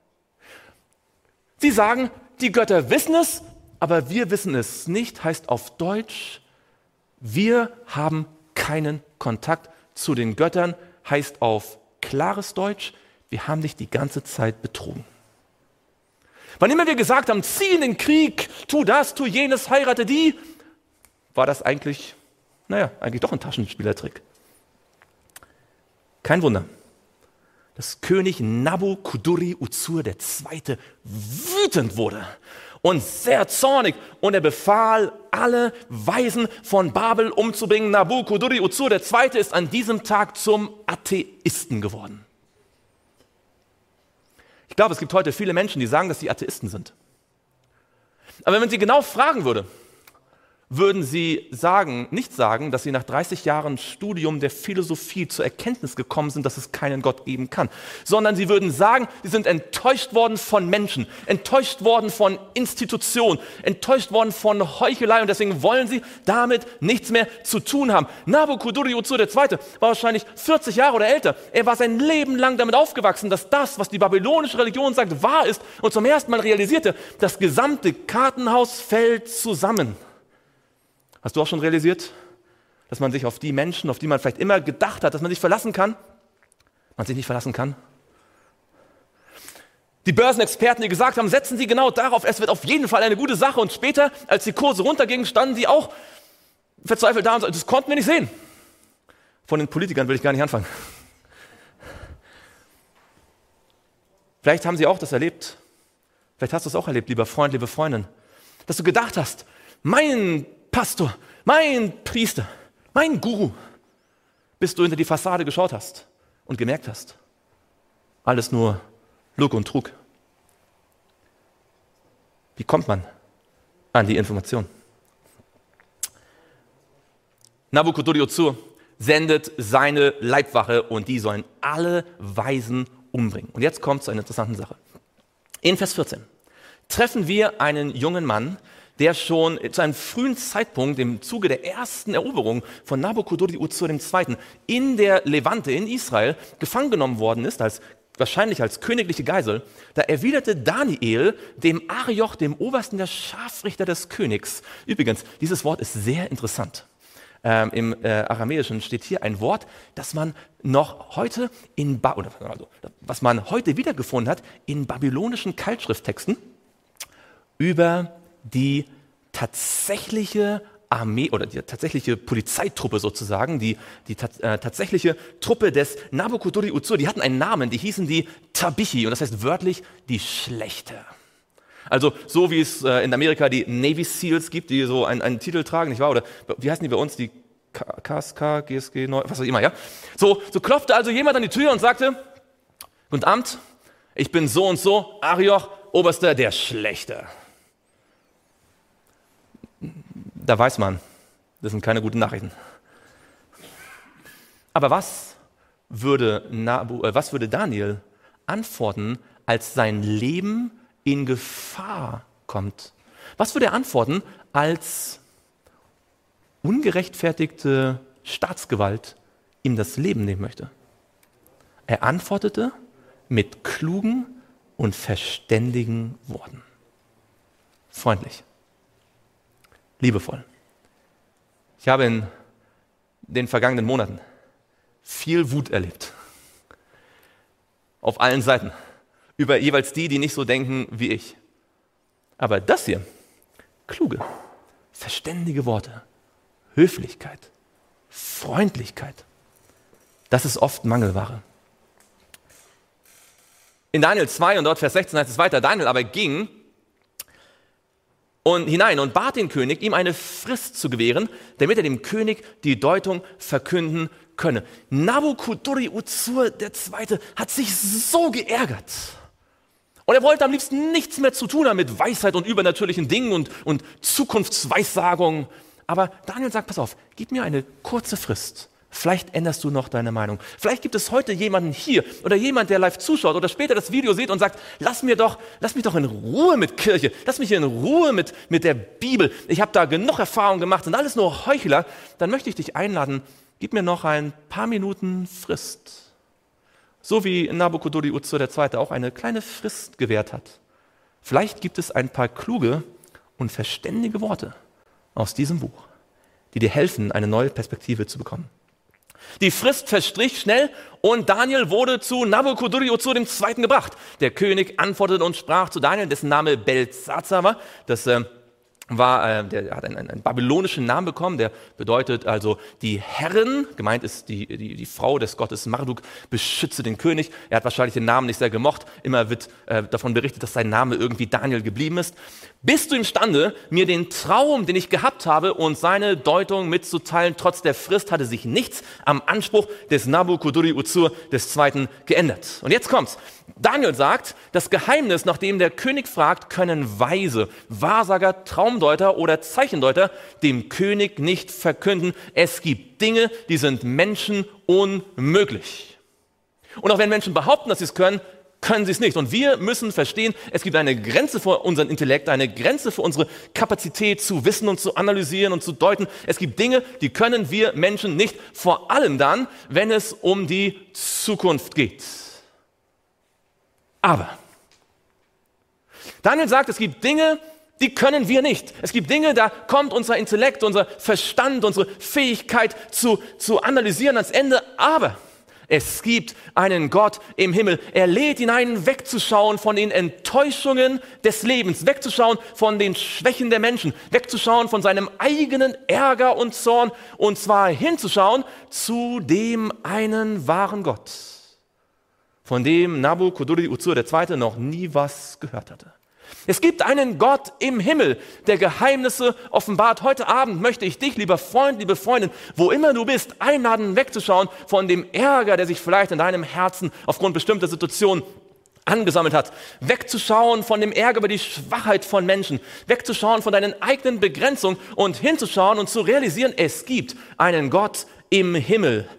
Sie sagen, die Götter wissen es, aber wir wissen es nicht, heißt auf Deutsch, wir haben keinen Kontakt zu den Göttern, heißt auf klares Deutsch, wir haben dich die ganze Zeit betrogen. Wann immer wir gesagt haben, zieh in den Krieg, tu das, tu jenes, heirate die, war das eigentlich, naja, eigentlich doch ein Taschenspielertrick. Kein Wunder, dass König Nabukadnezar der Zweite wütend wurde und sehr zornig und er befahl, alle Weisen von Babel umzubringen. Nabukadnezar der Zweite ist an diesem Tag zum Atheisten geworden. Ich glaube, es gibt heute viele Menschen, die sagen, dass sie Atheisten sind. Aber wenn man sie genau fragen würde, würden sie sagen, nicht sagen, dass sie nach dreißig Jahren Studium der Philosophie zur Erkenntnis gekommen sind, dass es keinen Gott geben kann, sondern sie würden sagen, sie sind enttäuscht worden von Menschen, enttäuscht worden von Institutionen, enttäuscht worden von Heuchelei und deswegen wollen sie damit nichts mehr zu tun haben. Nabukadnezar der Zweite war wahrscheinlich vierzig Jahre oder älter. Er war sein Leben lang damit aufgewachsen, dass das, was die babylonische Religion sagt, wahr ist und zum ersten Mal realisierte, das gesamte Kartenhaus fällt zusammen. Hast du auch schon realisiert, dass man sich auf die Menschen, auf die man vielleicht immer gedacht hat, dass man sich verlassen kann, man sich nicht verlassen kann? Die Börsenexperten, die gesagt haben, setzen Sie genau darauf, es wird auf jeden Fall eine gute Sache. Und später, als die Kurse runtergingen, standen sie auch verzweifelt da und sagten, das konnten wir nicht sehen. Von den Politikern will ich gar nicht anfangen. Vielleicht haben sie auch das erlebt, vielleicht hast du es auch erlebt, lieber Freund, liebe Freundin, dass du gedacht hast, mein Pastor, mein Priester, mein Guru, bis du hinter die Fassade geschaut hast und gemerkt hast, alles nur Lug und Trug. Wie kommt man an die Information? Nabukadnezar sendet seine Leibwache und die sollen alle Weisen umbringen. Und jetzt kommt zu einer interessanten Sache. In Vers vierzehn treffen wir einen jungen Mann, der schon zu einem frühen Zeitpunkt im Zuge der ersten Eroberung von Nabukadnezar der Zweite in der Levante, in Israel, gefangen genommen worden ist, als, wahrscheinlich als königliche Geisel. Da erwiderte Daniel dem Arioch, dem Obersten der Scharfrichter des Königs. Übrigens, dieses Wort ist sehr interessant. Ähm, Im äh, Aramäischen steht hier ein Wort, das man noch heute in ba- oder, also, was man heute wiedergefunden hat in babylonischen Keilschrifttexten über die tatsächliche Armee oder die tatsächliche Polizeitruppe sozusagen, die, die äh, tatsächliche Truppe des Nabukadnezar, die hatten einen Namen, die hießen die Tabichi und das heißt wörtlich die Schlechte. Also so wie es äh, in Amerika die Navy Seals gibt, die so einen, einen Titel tragen, nicht wahr? Oder wie heißen die bei uns? Die K S K, G S G, was auch immer, ja? So, so klopfte also jemand an die Tür und sagte, Guten Abend, ich bin so und so, Arioch, Oberster der Schlechte. Da weiß man, das sind keine guten Nachrichten. Aber was würde, Nabu, äh, was würde Daniel antworten, als sein Leben in Gefahr kommt? Was würde er antworten, als ungerechtfertigte Staatsgewalt ihm das Leben nehmen möchte? Er antwortete mit klugen und verständigen Worten. Freundlich. Liebevoll. Ich habe in den vergangenen Monaten viel Wut erlebt. Auf allen Seiten. Über jeweils die, die nicht so denken wie ich. Aber das hier, kluge, verständige Worte, Höflichkeit, Freundlichkeit, das ist oft Mangelware. In Daniel zwei und dort Vers sechzehn heißt es weiter, Daniel aber ging und hinein und bat den König, ihm eine Frist zu gewähren, damit er dem König die Deutung verkünden könne. Nabukadurri-Uzur der Zweite hat sich so geärgert. Und er wollte am liebsten nichts mehr zu tun haben mit Weisheit und übernatürlichen Dingen und, und Zukunftsweissagungen. Aber Daniel sagt, pass auf, gib mir eine kurze Frist. Vielleicht änderst du noch deine Meinung. Vielleicht gibt es heute jemanden hier oder jemand, der live zuschaut oder später das Video sieht und sagt, lass mir doch, lass mich doch in Ruhe mit Kirche, lass mich in Ruhe mit, mit der Bibel. Ich habe da genug Erfahrung gemacht, sind alles nur Heuchler. Dann möchte ich dich einladen, gib mir noch ein paar Minuten Frist. So wie Nabukadurri-Uzur der Zweite auch eine kleine Frist gewährt hat. Vielleicht gibt es ein paar kluge und verständige Worte aus diesem Buch, die dir helfen, eine neue Perspektive zu bekommen. Die Frist verstrich schnell und Daniel wurde zu Nabukadurri-Uzur dem Zweiten gebracht. Der König antwortete und sprach zu Daniel, dessen Name Beltsatzar war. Das äh, war, äh, der hat einen, einen babylonischen Namen bekommen, der bedeutet also die Herrin, gemeint ist die, die, die Frau des Gottes Marduk, beschütze den König. Er hat wahrscheinlich den Namen nicht sehr gemocht. Immer wird äh, davon berichtet, dass sein Name irgendwie Daniel geblieben ist. Bist du imstande, mir den Traum, den ich gehabt habe, und seine Deutung mitzuteilen? Trotz der Frist hatte sich nichts am Anspruch des Nabukadurri-Uzur des Zweiten geändert. Und jetzt kommt's. Daniel sagt, das Geheimnis, nach dem der König fragt, können Weise, Wahrsager, Traumdeuter oder Zeichendeuter dem König nicht verkünden. Es gibt Dinge, die sind Menschen unmöglich. Und auch wenn Menschen behaupten, dass sie es können, können sie es nicht. Und wir müssen verstehen, es gibt eine Grenze für unseren Intellekt, eine Grenze für unsere Kapazität zu wissen und zu analysieren und zu deuten. Es gibt Dinge, die können wir Menschen nicht, vor allem dann, wenn es um die Zukunft geht. Aber Daniel sagt, es gibt Dinge, die können wir nicht. Es gibt Dinge, da kommt unser Intellekt, unser Verstand, unsere Fähigkeit zu, zu analysieren ans Ende. Aber es gibt einen Gott im Himmel. Er lädt ihn ein, wegzuschauen von den Enttäuschungen des Lebens, wegzuschauen von den Schwächen der Menschen, wegzuschauen von seinem eigenen Ärger und Zorn und zwar hinzuschauen zu dem einen wahren Gott, von dem Nabukadurri-Uzur der Zweite noch nie was gehört hatte. Es gibt einen Gott im Himmel, der Geheimnisse offenbart. Heute Abend möchte ich dich, lieber Freund, liebe Freundin, wo immer du bist, einladen, wegzuschauen von dem Ärger, der sich vielleicht in deinem Herzen aufgrund bestimmter Situationen angesammelt hat. Wegzuschauen von dem Ärger über die Schwachheit von Menschen. Wegzuschauen von deinen eigenen Begrenzungen und hinzuschauen und zu realisieren, es gibt einen Gott im Himmel.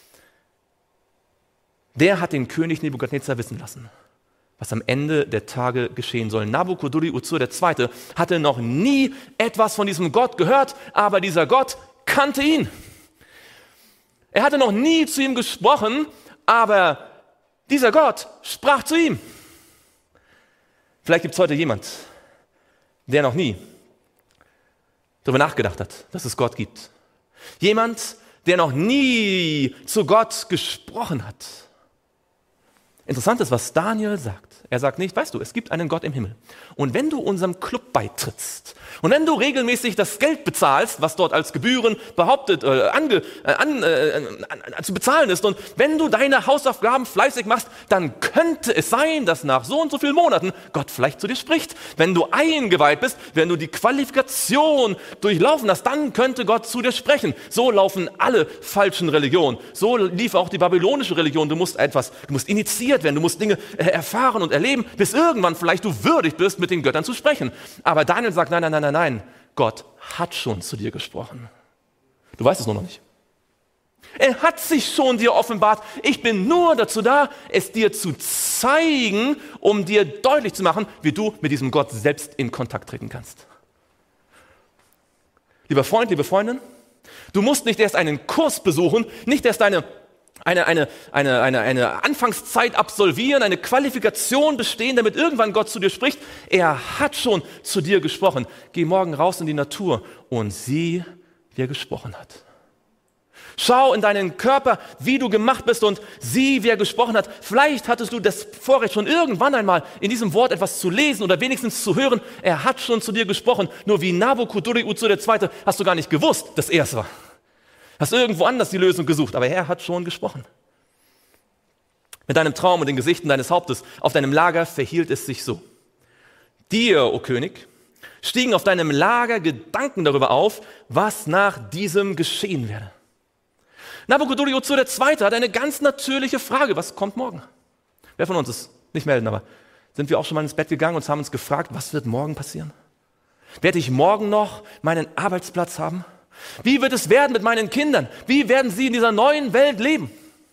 Der hat den König Nebukadnezar wissen lassen, was am Ende der Tage geschehen soll. Nabukadurri-Uzur der Zweite hatte noch nie etwas von diesem Gott gehört, aber dieser Gott kannte ihn. Er hatte noch nie zu ihm gesprochen, aber dieser Gott sprach zu ihm. Vielleicht gibt es heute jemand, der noch nie darüber nachgedacht hat, dass es Gott gibt. Jemand, der noch nie zu Gott gesprochen hat. Interessant ist, was Daniel sagt. Er sagt nicht, weißt du, es gibt einen Gott im Himmel. Und wenn du unserem Club beitrittst und wenn du regelmäßig das Geld bezahlst, was dort als Gebühren behauptet, äh, ange, äh, an, äh, an, zu bezahlen ist, und wenn du deine Hausaufgaben fleißig machst, dann könnte es sein, dass nach so und so vielen Monaten Gott vielleicht zu dir spricht. Wenn du eingeweiht bist, wenn du die Qualifikation durchlaufen hast, dann könnte Gott zu dir sprechen. So laufen alle falschen Religionen. So lief auch die babylonische Religion. Du musst etwas, du musst initiiert werden, du musst Dinge äh, erfahren und erleben, bis irgendwann vielleicht du würdig bist, mit den Göttern zu sprechen. Aber Daniel sagt, nein, nein, nein, nein, nein, Gott hat schon zu dir gesprochen. Du weißt es nur noch nicht. Er hat sich schon dir offenbart. Ich bin nur dazu da, es dir zu zeigen, um dir deutlich zu machen, wie du mit diesem Gott selbst in Kontakt treten kannst. Lieber Freund, liebe Freundin, du musst nicht erst einen Kurs besuchen, nicht erst eine Eine, eine, eine, eine, eine Anfangszeit absolvieren, eine Qualifikation bestehen, damit irgendwann Gott zu dir spricht. Er hat schon zu dir gesprochen. Geh morgen raus in die Natur und sieh, wie er gesprochen hat. Schau in deinen Körper, wie du gemacht bist und sieh, wer gesprochen hat. Vielleicht hattest du das Vorrecht, schon irgendwann einmal in diesem Wort etwas zu lesen oder wenigstens zu hören. Er hat schon zu dir gesprochen. Nur wie Nabuchodonosor der Zweite hast du gar nicht gewusst, dass er es war. Hast irgendwo anders die Lösung gesucht, aber er hat schon gesprochen. Mit deinem Traum und den Gesichten deines Hauptes auf deinem Lager verhielt es sich so. Dir, o König, stiegen auf deinem Lager Gedanken darüber auf, was nach diesem geschehen werde. Nabuchodonosor der Zweite hat eine ganz natürliche Frage. Was kommt morgen? Wer von uns ist nicht melden, aber sind wir auch schon mal ins Bett gegangen und haben uns gefragt, was wird morgen passieren? Werde ich morgen noch meinen Arbeitsplatz haben? Wie wird es werden mit meinen Kindern? Wie werden sie in dieser neuen Welt leben?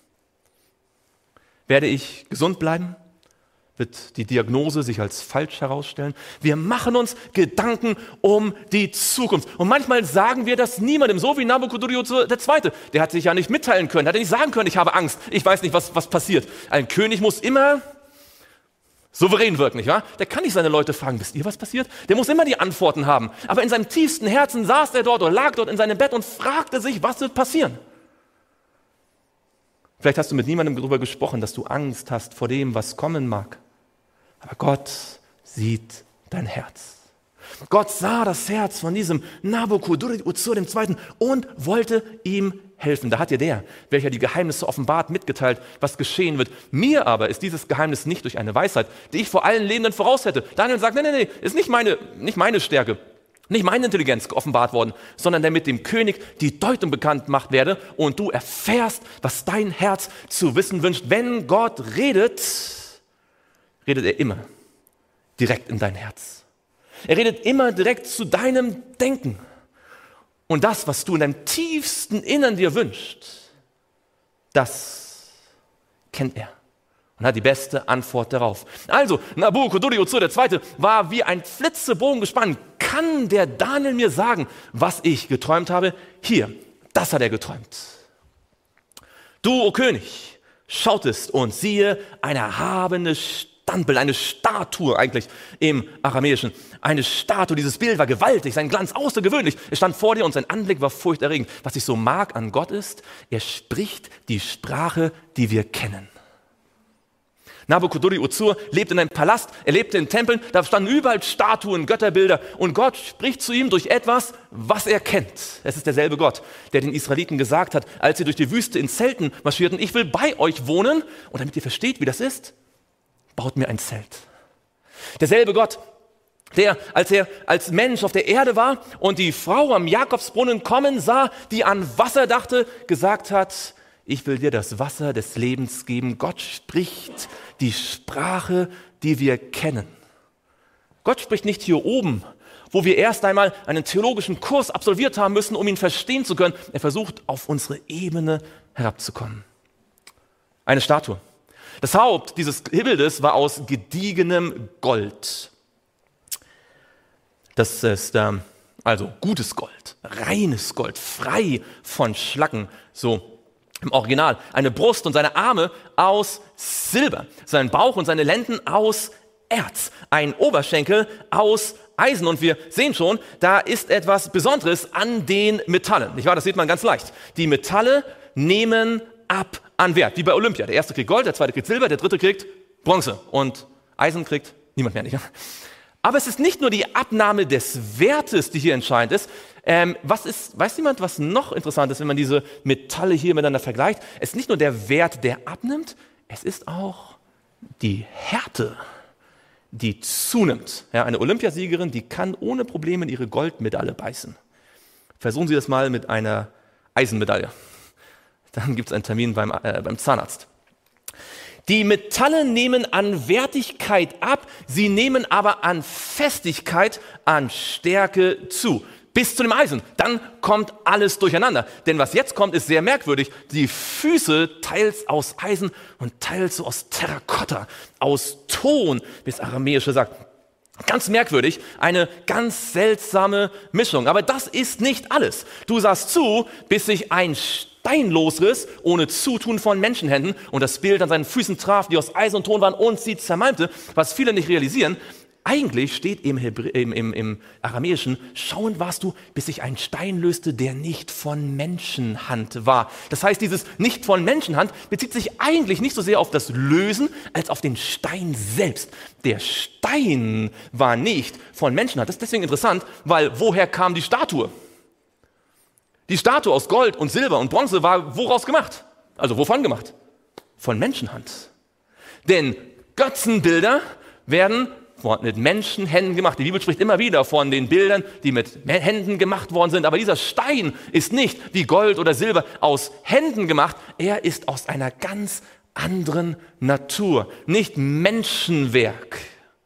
Werde ich gesund bleiben? Wird die Diagnose sich als falsch herausstellen? Wir machen uns Gedanken um die Zukunft. Und manchmal sagen wir das niemandem, so wie Nabuchodonosor der Zweite. Der hat sich ja nicht mitteilen können, hat er nicht sagen können, ich habe Angst, ich weiß nicht, was, was passiert. Ein König muss immer souverän wirken, nicht wahr? Der kann nicht seine Leute fragen, wisst ihr, was passiert? Der muss immer die Antworten haben. Aber in seinem tiefsten Herzen saß er dort oder lag dort in seinem Bett und fragte sich, was wird passieren? Vielleicht hast du mit niemandem darüber gesprochen, dass du Angst hast vor dem, was kommen mag. Aber Gott sieht dein Herz. Gott sah das Herz von diesem Nabuchodonosor dem Zweiten und wollte ihm helfen. Da hat dir der, welcher die Geheimnisse offenbart, mitgeteilt, was geschehen wird. Mir aber ist dieses Geheimnis nicht durch eine Weisheit, die ich vor allen Lebenden voraus hätte. Daniel sagt, nein, nein, nein, ist nicht meine, nicht meine Stärke, nicht meine Intelligenz offenbart worden, sondern damit dem König die Deutung bekannt gemacht werde und du erfährst, was dein Herz zu wissen wünscht. Wenn Gott redet, redet er immer direkt in dein Herz. Er redet immer direkt zu deinem Denken. Und das, was du in deinem tiefsten Innern dir wünschst, das kennt er und hat die beste Antwort darauf. Also, Nabuchodonosor der Zweite war wie ein Flitzebogen gespannt. Kann der Daniel mir sagen, was ich geträumt habe? Hier, das hat er geträumt. Du, o König, schautest und siehe eine erhabene Standbild, eine Statue eigentlich im Aramäischen. Eine Statue, dieses Bild war gewaltig, sein Glanz außergewöhnlich. Es stand vor dir und sein Anblick war furchterregend. Was ich so mag an Gott ist, er spricht die Sprache, die wir kennen. Nabuchodonosor lebt in einem Palast, er lebte in Tempeln, da standen überall Statuen, Götterbilder und Gott spricht zu ihm durch etwas, was er kennt. Es ist derselbe Gott, der den Israeliten gesagt hat, als sie durch die Wüste in Zelten marschierten, ich will bei euch wohnen und damit ihr versteht, wie das ist, baut mir ein Zelt. Derselbe Gott, der, als er als Mensch auf der Erde war und die Frau am Jakobsbrunnen kommen sah, die an Wasser dachte, gesagt hat, ich will dir das Wasser des Lebens geben. Gott spricht die Sprache, die wir kennen. Gott spricht nicht hier oben, wo wir erst einmal einen theologischen Kurs absolviert haben müssen, um ihn verstehen zu können. Er versucht, auf unsere Ebene herabzukommen. Eine Statue. Das Haupt dieses Bildes war aus gediegenem Gold. Das ist ähm, also gutes Gold, reines Gold, frei von Schlacken, so im Original. Eine Brust und seine Arme aus Silber, sein Bauch und seine Lenden aus Erz, ein Oberschenkel aus Eisen. Und wir sehen schon, da ist etwas Besonderes an den Metallen. Nicht wahr? Das sieht man ganz leicht. Die Metalle nehmen ab an Wert, wie bei Olympia. Der erste kriegt Gold, der zweite kriegt Silber, der dritte kriegt Bronze. Und Eisen kriegt niemand mehr. Nicht? Aber es ist nicht nur die Abnahme des Wertes, die hier entscheidend ist. Ähm, was ist, weiß jemand, was noch interessant ist, wenn man diese Metalle hier miteinander vergleicht? Es ist nicht nur der Wert, der abnimmt, es ist auch die Härte, die zunimmt. Ja, eine Olympiasiegerin, die kann ohne Probleme in ihre Goldmedaille beißen. Versuchen Sie das mal mit einer Eisenmedaille. Dann gibt es einen Termin beim, äh, beim Zahnarzt. Die Metalle nehmen an Wertigkeit ab, sie nehmen aber an Festigkeit, an Stärke zu. Bis zu dem Eisen. Dann kommt alles durcheinander. Denn was jetzt kommt, ist sehr merkwürdig. Die Füße teils aus Eisen und teils so aus Terrakotta, aus Ton, wie das Aramäische sagt. Ganz merkwürdig, eine ganz seltsame Mischung. Aber das ist nicht alles. Du sahst zu, bis sich ein Stein losriss, ohne Zutun von Menschenhänden und das Bild an seinen Füßen traf, die aus Eisen und Ton waren und sie zermalmte. Was viele nicht realisieren, Eigentlich steht im, Hebrä im, im, im Aramäischen, schauend warst du, bis sich ein Stein löste, der nicht von Menschenhand war. Das heißt, dieses nicht von Menschenhand bezieht sich eigentlich nicht so sehr auf das Lösen, als auf den Stein selbst. Der Stein war nicht von Menschenhand. Das ist deswegen interessant, weil woher kam die Statue? Die Statue aus Gold und Silber und Bronze war woraus gemacht? Also wovon gemacht? Von Menschenhand. Denn Götzenbilder werden mit Menschenhänden gemacht. Die Bibel spricht immer wieder von den Bildern, die mit Händen gemacht worden sind. Aber dieser Stein ist nicht wie Gold oder Silber aus Händen gemacht. Er ist aus einer ganz anderen Natur, nicht Menschenwerk.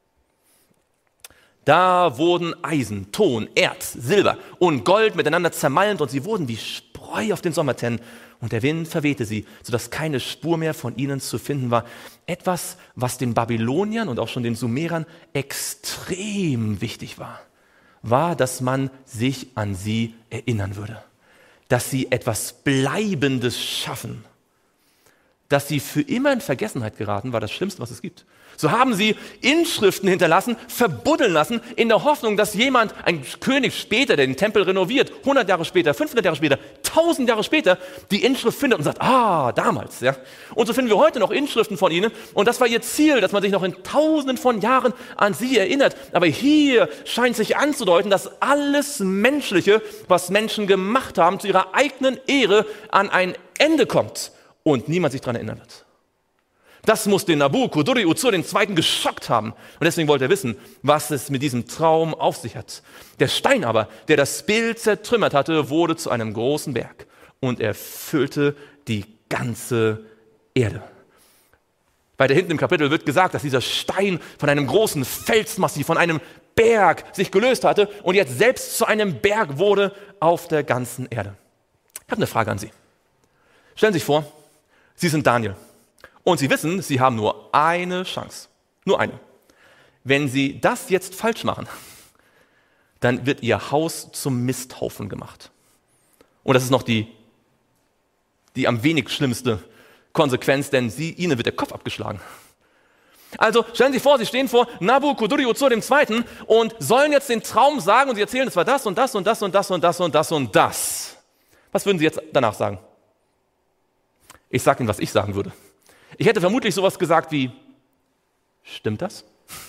Da wurden Eisen, Ton, Erz, Silber und Gold miteinander zermalmt und sie wurden wie Spreu auf den Sommertennen. Und der Wind verwehte sie, sodass keine Spur mehr von ihnen zu finden war. Etwas, was den Babyloniern und auch schon den Sumerern extrem wichtig war, war, dass man sich an sie erinnern würde. Dass sie etwas Bleibendes schaffen. Dass sie für immer in Vergessenheit geraten, war das Schlimmste, was es gibt. So haben sie Inschriften hinterlassen, verbuddeln lassen, in der Hoffnung, dass jemand, ein König später, der den Tempel renoviert, hundert Jahre später, fünfhundert Jahre später, tausend Jahre später, die Inschrift findet und sagt, ah, damals. Ja. Und so finden wir heute noch Inschriften von ihnen. Und das war ihr Ziel, dass man sich noch in tausenden von Jahren an sie erinnert. Aber hier scheint sich anzudeuten, dass alles Menschliche, was Menschen gemacht haben, zu ihrer eigenen Ehre an ein Ende kommt und niemand sich daran erinnern wird. Das muss den Nabuchodonosor den Zweiten geschockt haben. Und deswegen wollte er wissen, was es mit diesem Traum auf sich hat. Der Stein aber, der das Bild zertrümmert hatte, wurde zu einem großen Berg. Und er füllte die ganze Erde. Weiter hinten im Kapitel wird gesagt, dass dieser Stein von einem großen Felsmassiv, von einem Berg sich gelöst hatte und jetzt selbst zu einem Berg wurde auf der ganzen Erde. Ich habe eine Frage an Sie. Stellen Sie sich vor, Sie sind Daniel. Und Sie wissen, Sie haben nur eine Chance. Nur eine. Wenn Sie das jetzt falsch machen, dann wird Ihr Haus zum Misthaufen gemacht. Und das ist noch die, die am wenig schlimmste Konsequenz, denn Sie, Ihnen wird der Kopf abgeschlagen. Also stellen Sie sich vor, Sie stehen vor Nabuchodonosor dem Zweiten und sollen jetzt den Traum sagen und Sie erzählen, es war das und das und das und das und das und das und das. Was würden Sie jetzt danach sagen? Ich sage Ihnen, was ich sagen würde. Ich hätte vermutlich sowas gesagt wie, stimmt das?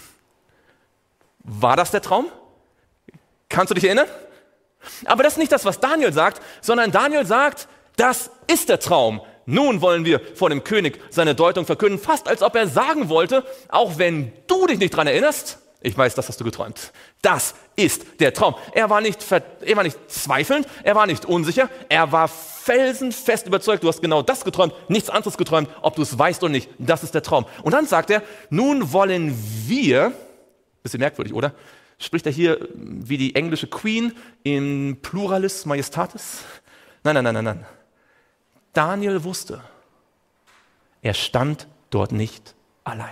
War das der Traum? Kannst du dich erinnern? Aber das ist nicht das, was Daniel sagt, sondern Daniel sagt, das ist der Traum. Nun wollen wir vor dem König seine Deutung verkünden, fast als ob er sagen wollte, auch wenn du dich nicht dran erinnerst, ich weiß, das hast du geträumt. Das ist der Traum. Er war nicht, er war nicht zweifelnd, er war nicht unsicher, er war felsenfest überzeugt, du hast genau das geträumt, nichts anderes geträumt, ob du es weißt oder nicht. Das ist der Traum. Und dann sagt er, nun wollen wir, bisschen merkwürdig, oder? Spricht er hier wie die englische Queen im Pluralis Majestatis? Nein, nein, nein, nein, nein. Daniel wusste, er stand dort nicht allein.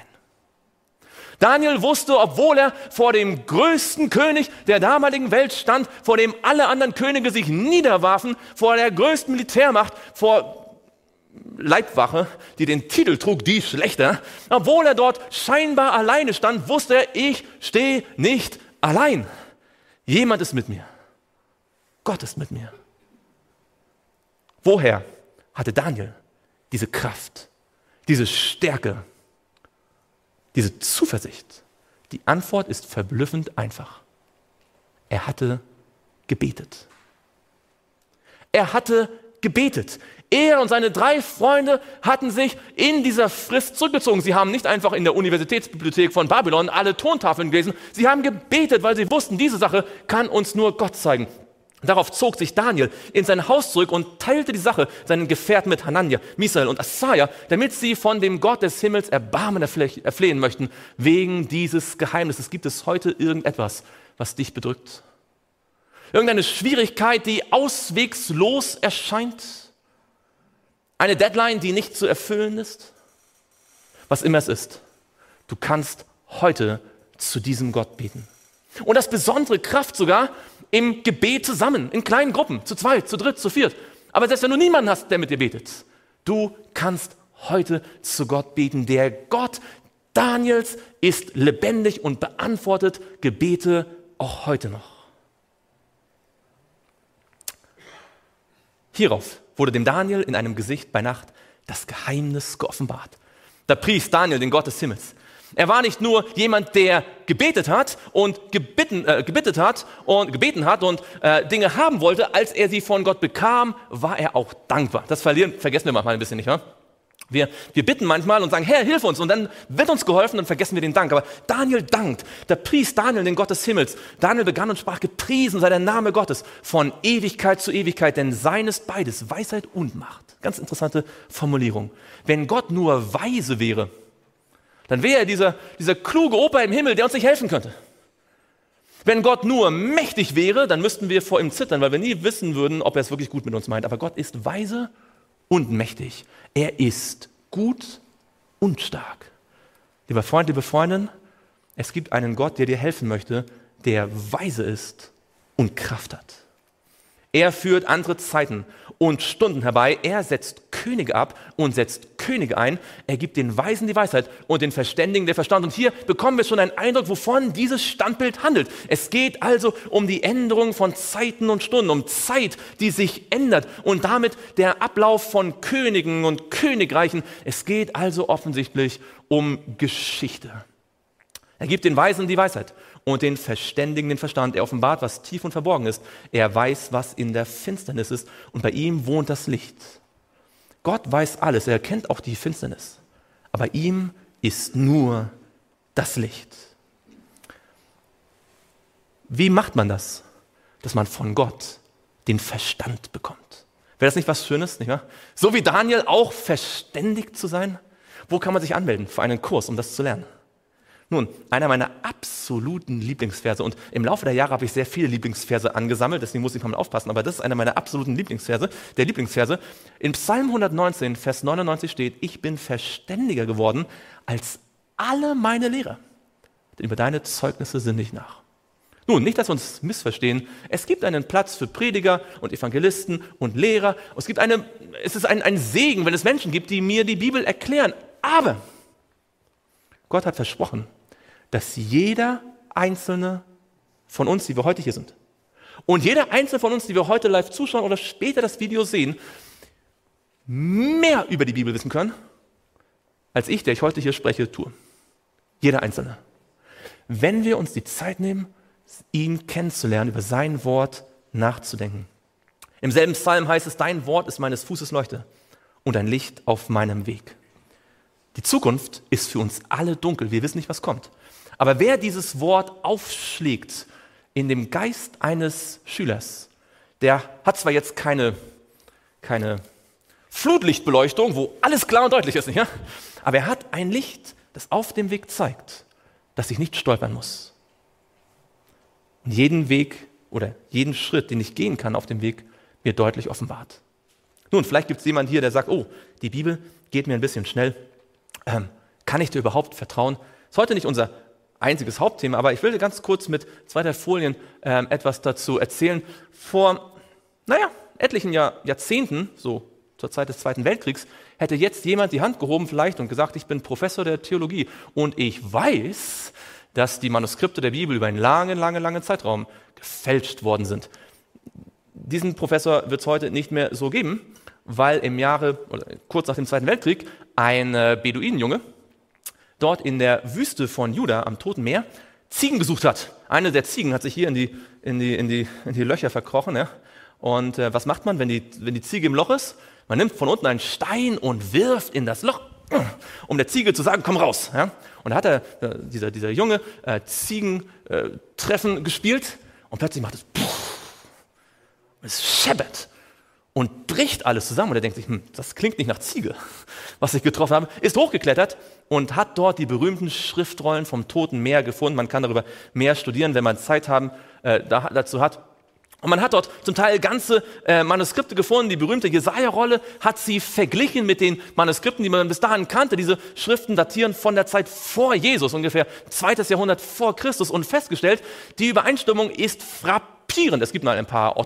Daniel wusste, obwohl er vor dem größten König der damaligen Welt stand, vor dem alle anderen Könige sich niederwarfen, vor der größten Militärmacht, vor Leibwache, die den Titel trug, die Schlechter, obwohl er dort scheinbar alleine stand, wusste er, ich stehe nicht allein. Jemand ist mit mir. Gott ist mit mir. Woher hatte Daniel diese Kraft, diese Stärke, diese Zuversicht? Die Antwort ist verblüffend einfach. Er hatte gebetet. Er hatte gebetet. Er und seine drei Freunde hatten sich in dieser Frist zurückgezogen. Sie haben nicht einfach in der Universitätsbibliothek von Babylon alle Tontafeln gelesen. Sie haben gebetet, weil sie wussten, diese Sache kann uns nur Gott zeigen. Darauf zog sich Daniel in sein Haus zurück und teilte die Sache seinen Gefährten mit Hanania, Misael und Asaja, damit sie von dem Gott des Himmels Erbarmen erflehen möchten. Wegen dieses Geheimnisses gibt es heute irgendetwas, was dich bedrückt. Irgendeine Schwierigkeit, die auswegslos erscheint. Eine Deadline, die nicht zu erfüllen ist. Was immer es ist, du kannst heute zu diesem Gott beten. Und das besondere Kraft sogar im Gebet zusammen, in kleinen Gruppen, zu zweit, zu dritt, zu viert. Aber selbst wenn du niemanden hast, der mit dir betet, du kannst heute zu Gott beten, der Gott Daniels ist lebendig und beantwortet Gebete auch heute noch. Hierauf wurde dem Daniel in einem Gesicht bei Nacht das Geheimnis geoffenbart. Da pries Daniel den Gott des Himmels. Er war nicht nur jemand, der gebetet hat und gebeten, äh, gebittet hat und gebeten hat und äh, Dinge haben wollte. Als er sie von Gott bekam, war er auch dankbar. Das verlieren, vergessen wir manchmal ein bisschen, nicht wahr? Wir, wir bitten manchmal und sagen, Herr, hilf uns, und dann wird uns geholfen und vergessen wir den Dank. Aber Daniel dankt, da pries Daniel den Gott des Himmels. Daniel begann und sprach, gepriesen sei der Name Gottes von Ewigkeit zu Ewigkeit, denn sein ist beides, Weisheit und Macht. Ganz interessante Formulierung. Wenn Gott nur weise wäre, dann wäre er dieser, dieser kluge Opa im Himmel, der uns nicht helfen könnte. Wenn Gott nur mächtig wäre, dann müssten wir vor ihm zittern, weil wir nie wissen würden, ob er es wirklich gut mit uns meint. Aber Gott ist weise und mächtig. Er ist gut und stark. Lieber Freund, liebe Freundin, es gibt einen Gott, der dir helfen möchte, der weise ist und Kraft hat. Er führt andere Zeiten und Stunden herbei. Er setzt Könige ab und setzt Könige ein. Er gibt den Weisen die Weisheit und den Verständigen der Verstand. Und hier bekommen wir schon einen Eindruck, wovon dieses Standbild handelt. Es geht also um die Änderung von Zeiten und Stunden, um Zeit, die sich ändert und damit der Ablauf von Königen und Königreichen. Es geht also offensichtlich um Geschichte. Er gibt den Weisen die Weisheit und den Verständigen den Verstand. Er offenbart, was tief und verborgen ist. Er weiß, was in der Finsternis ist. Und bei ihm wohnt das Licht. Gott weiß alles. Er kennt auch die Finsternis. Aber ihm ist nur das Licht. Wie macht man das? Dass man von Gott den Verstand bekommt. Wäre das nicht was Schönes, nicht wahr? So wie Daniel auch verständigt zu sein? Wo kann man sich anmelden für einen Kurs, um das zu lernen? Nun, einer meiner absoluten Lieblingsverse, und im Laufe der Jahre habe ich sehr viele Lieblingsverse angesammelt, deswegen muss ich mal aufpassen, aber das ist einer meiner absoluten Lieblingsverse, der Lieblingsverse. In Psalm hundertneunzehn, Vers neunundneunzig steht, ich bin verständiger geworden als alle meine Lehrer, denn über deine Zeugnisse sinne ich nach. Nun, nicht, dass wir uns missverstehen, es gibt einen Platz für Prediger und Evangelisten und Lehrer, es gibt eine, es ist ein, ein Segen, wenn es Menschen gibt, die mir die Bibel erklären, aber Gott hat versprochen, dass jeder Einzelne von uns, die wir heute hier sind, und jeder Einzelne von uns, die wir heute live zuschauen oder später das Video sehen, mehr über die Bibel wissen können, als ich, der ich heute hier spreche, tue. Jeder Einzelne. Wenn wir uns die Zeit nehmen, ihn kennenzulernen, über sein Wort nachzudenken. Im selben Psalm heißt es, dein Wort ist meines Fußes Leuchte und ein Licht auf meinem Weg. Die Zukunft ist für uns alle dunkel, wir wissen nicht, was kommt. Aber wer dieses Wort aufschlägt in dem Geist eines Schülers, der hat zwar jetzt keine, keine Flutlichtbeleuchtung, wo alles klar und deutlich ist, nicht, ja? Aber er hat ein Licht, das auf dem Weg zeigt, dass ich nicht stolpern muss. Und jeden Weg oder jeden Schritt, den ich gehen kann auf dem Weg, mir deutlich offenbart. Nun, vielleicht gibt es jemanden hier, der sagt, oh, die Bibel geht mir ein bisschen schnell. Ähm, kann ich dir überhaupt vertrauen? Das ist heute nicht unser einziges Hauptthema, aber ich will dir ganz kurz mit zwei, drei Folien ähm, etwas dazu erzählen. Vor, naja, etlichen Jahr, Jahrzehnten, so zur Zeit des Zweiten Weltkriegs, hätte jetzt jemand die Hand gehoben vielleicht und gesagt, ich bin Professor der Theologie und ich weiß, dass die Manuskripte der Bibel über einen langen, langen, langen Zeitraum gefälscht worden sind. Diesen Professor wird es heute nicht mehr so geben, weil im Jahre, oder kurz nach dem Zweiten Weltkrieg, ein äh, Beduinenjunge dort in der Wüste von Juda am Toten Meer Ziegen gesucht hat. Eine der Ziegen hat sich hier in die, in die, in die, in die Löcher verkrochen. Ja? Und äh, was macht man, wenn die, wenn die Ziege im Loch ist? Man nimmt von unten einen Stein und wirft in das Loch, um der Ziege zu sagen, komm raus. Ja? Und da hat er, äh, dieser, dieser Junge, äh, Ziegentreffen äh, gespielt und plötzlich macht es, puff, es scheppert und bricht alles zusammen. Und er denkt sich, hm, das klingt nicht nach Ziege, was ich getroffen habe. Ist hochgeklettert und hat dort die berühmten Schriftrollen vom Toten Meer gefunden. Man kann darüber mehr studieren, wenn man Zeit haben, äh, da, dazu hat. Und man hat dort zum Teil ganze äh, Manuskripte gefunden. Die berühmte Jesaja-Rolle hat sie verglichen mit den Manuskripten, die man bis dahin kannte. Diese Schriften datieren von der Zeit vor Jesus, ungefähr zweites Jahrhundert vor Christus, und festgestellt, die Übereinstimmung ist frappierend. Es gibt mal ein paar Ortho-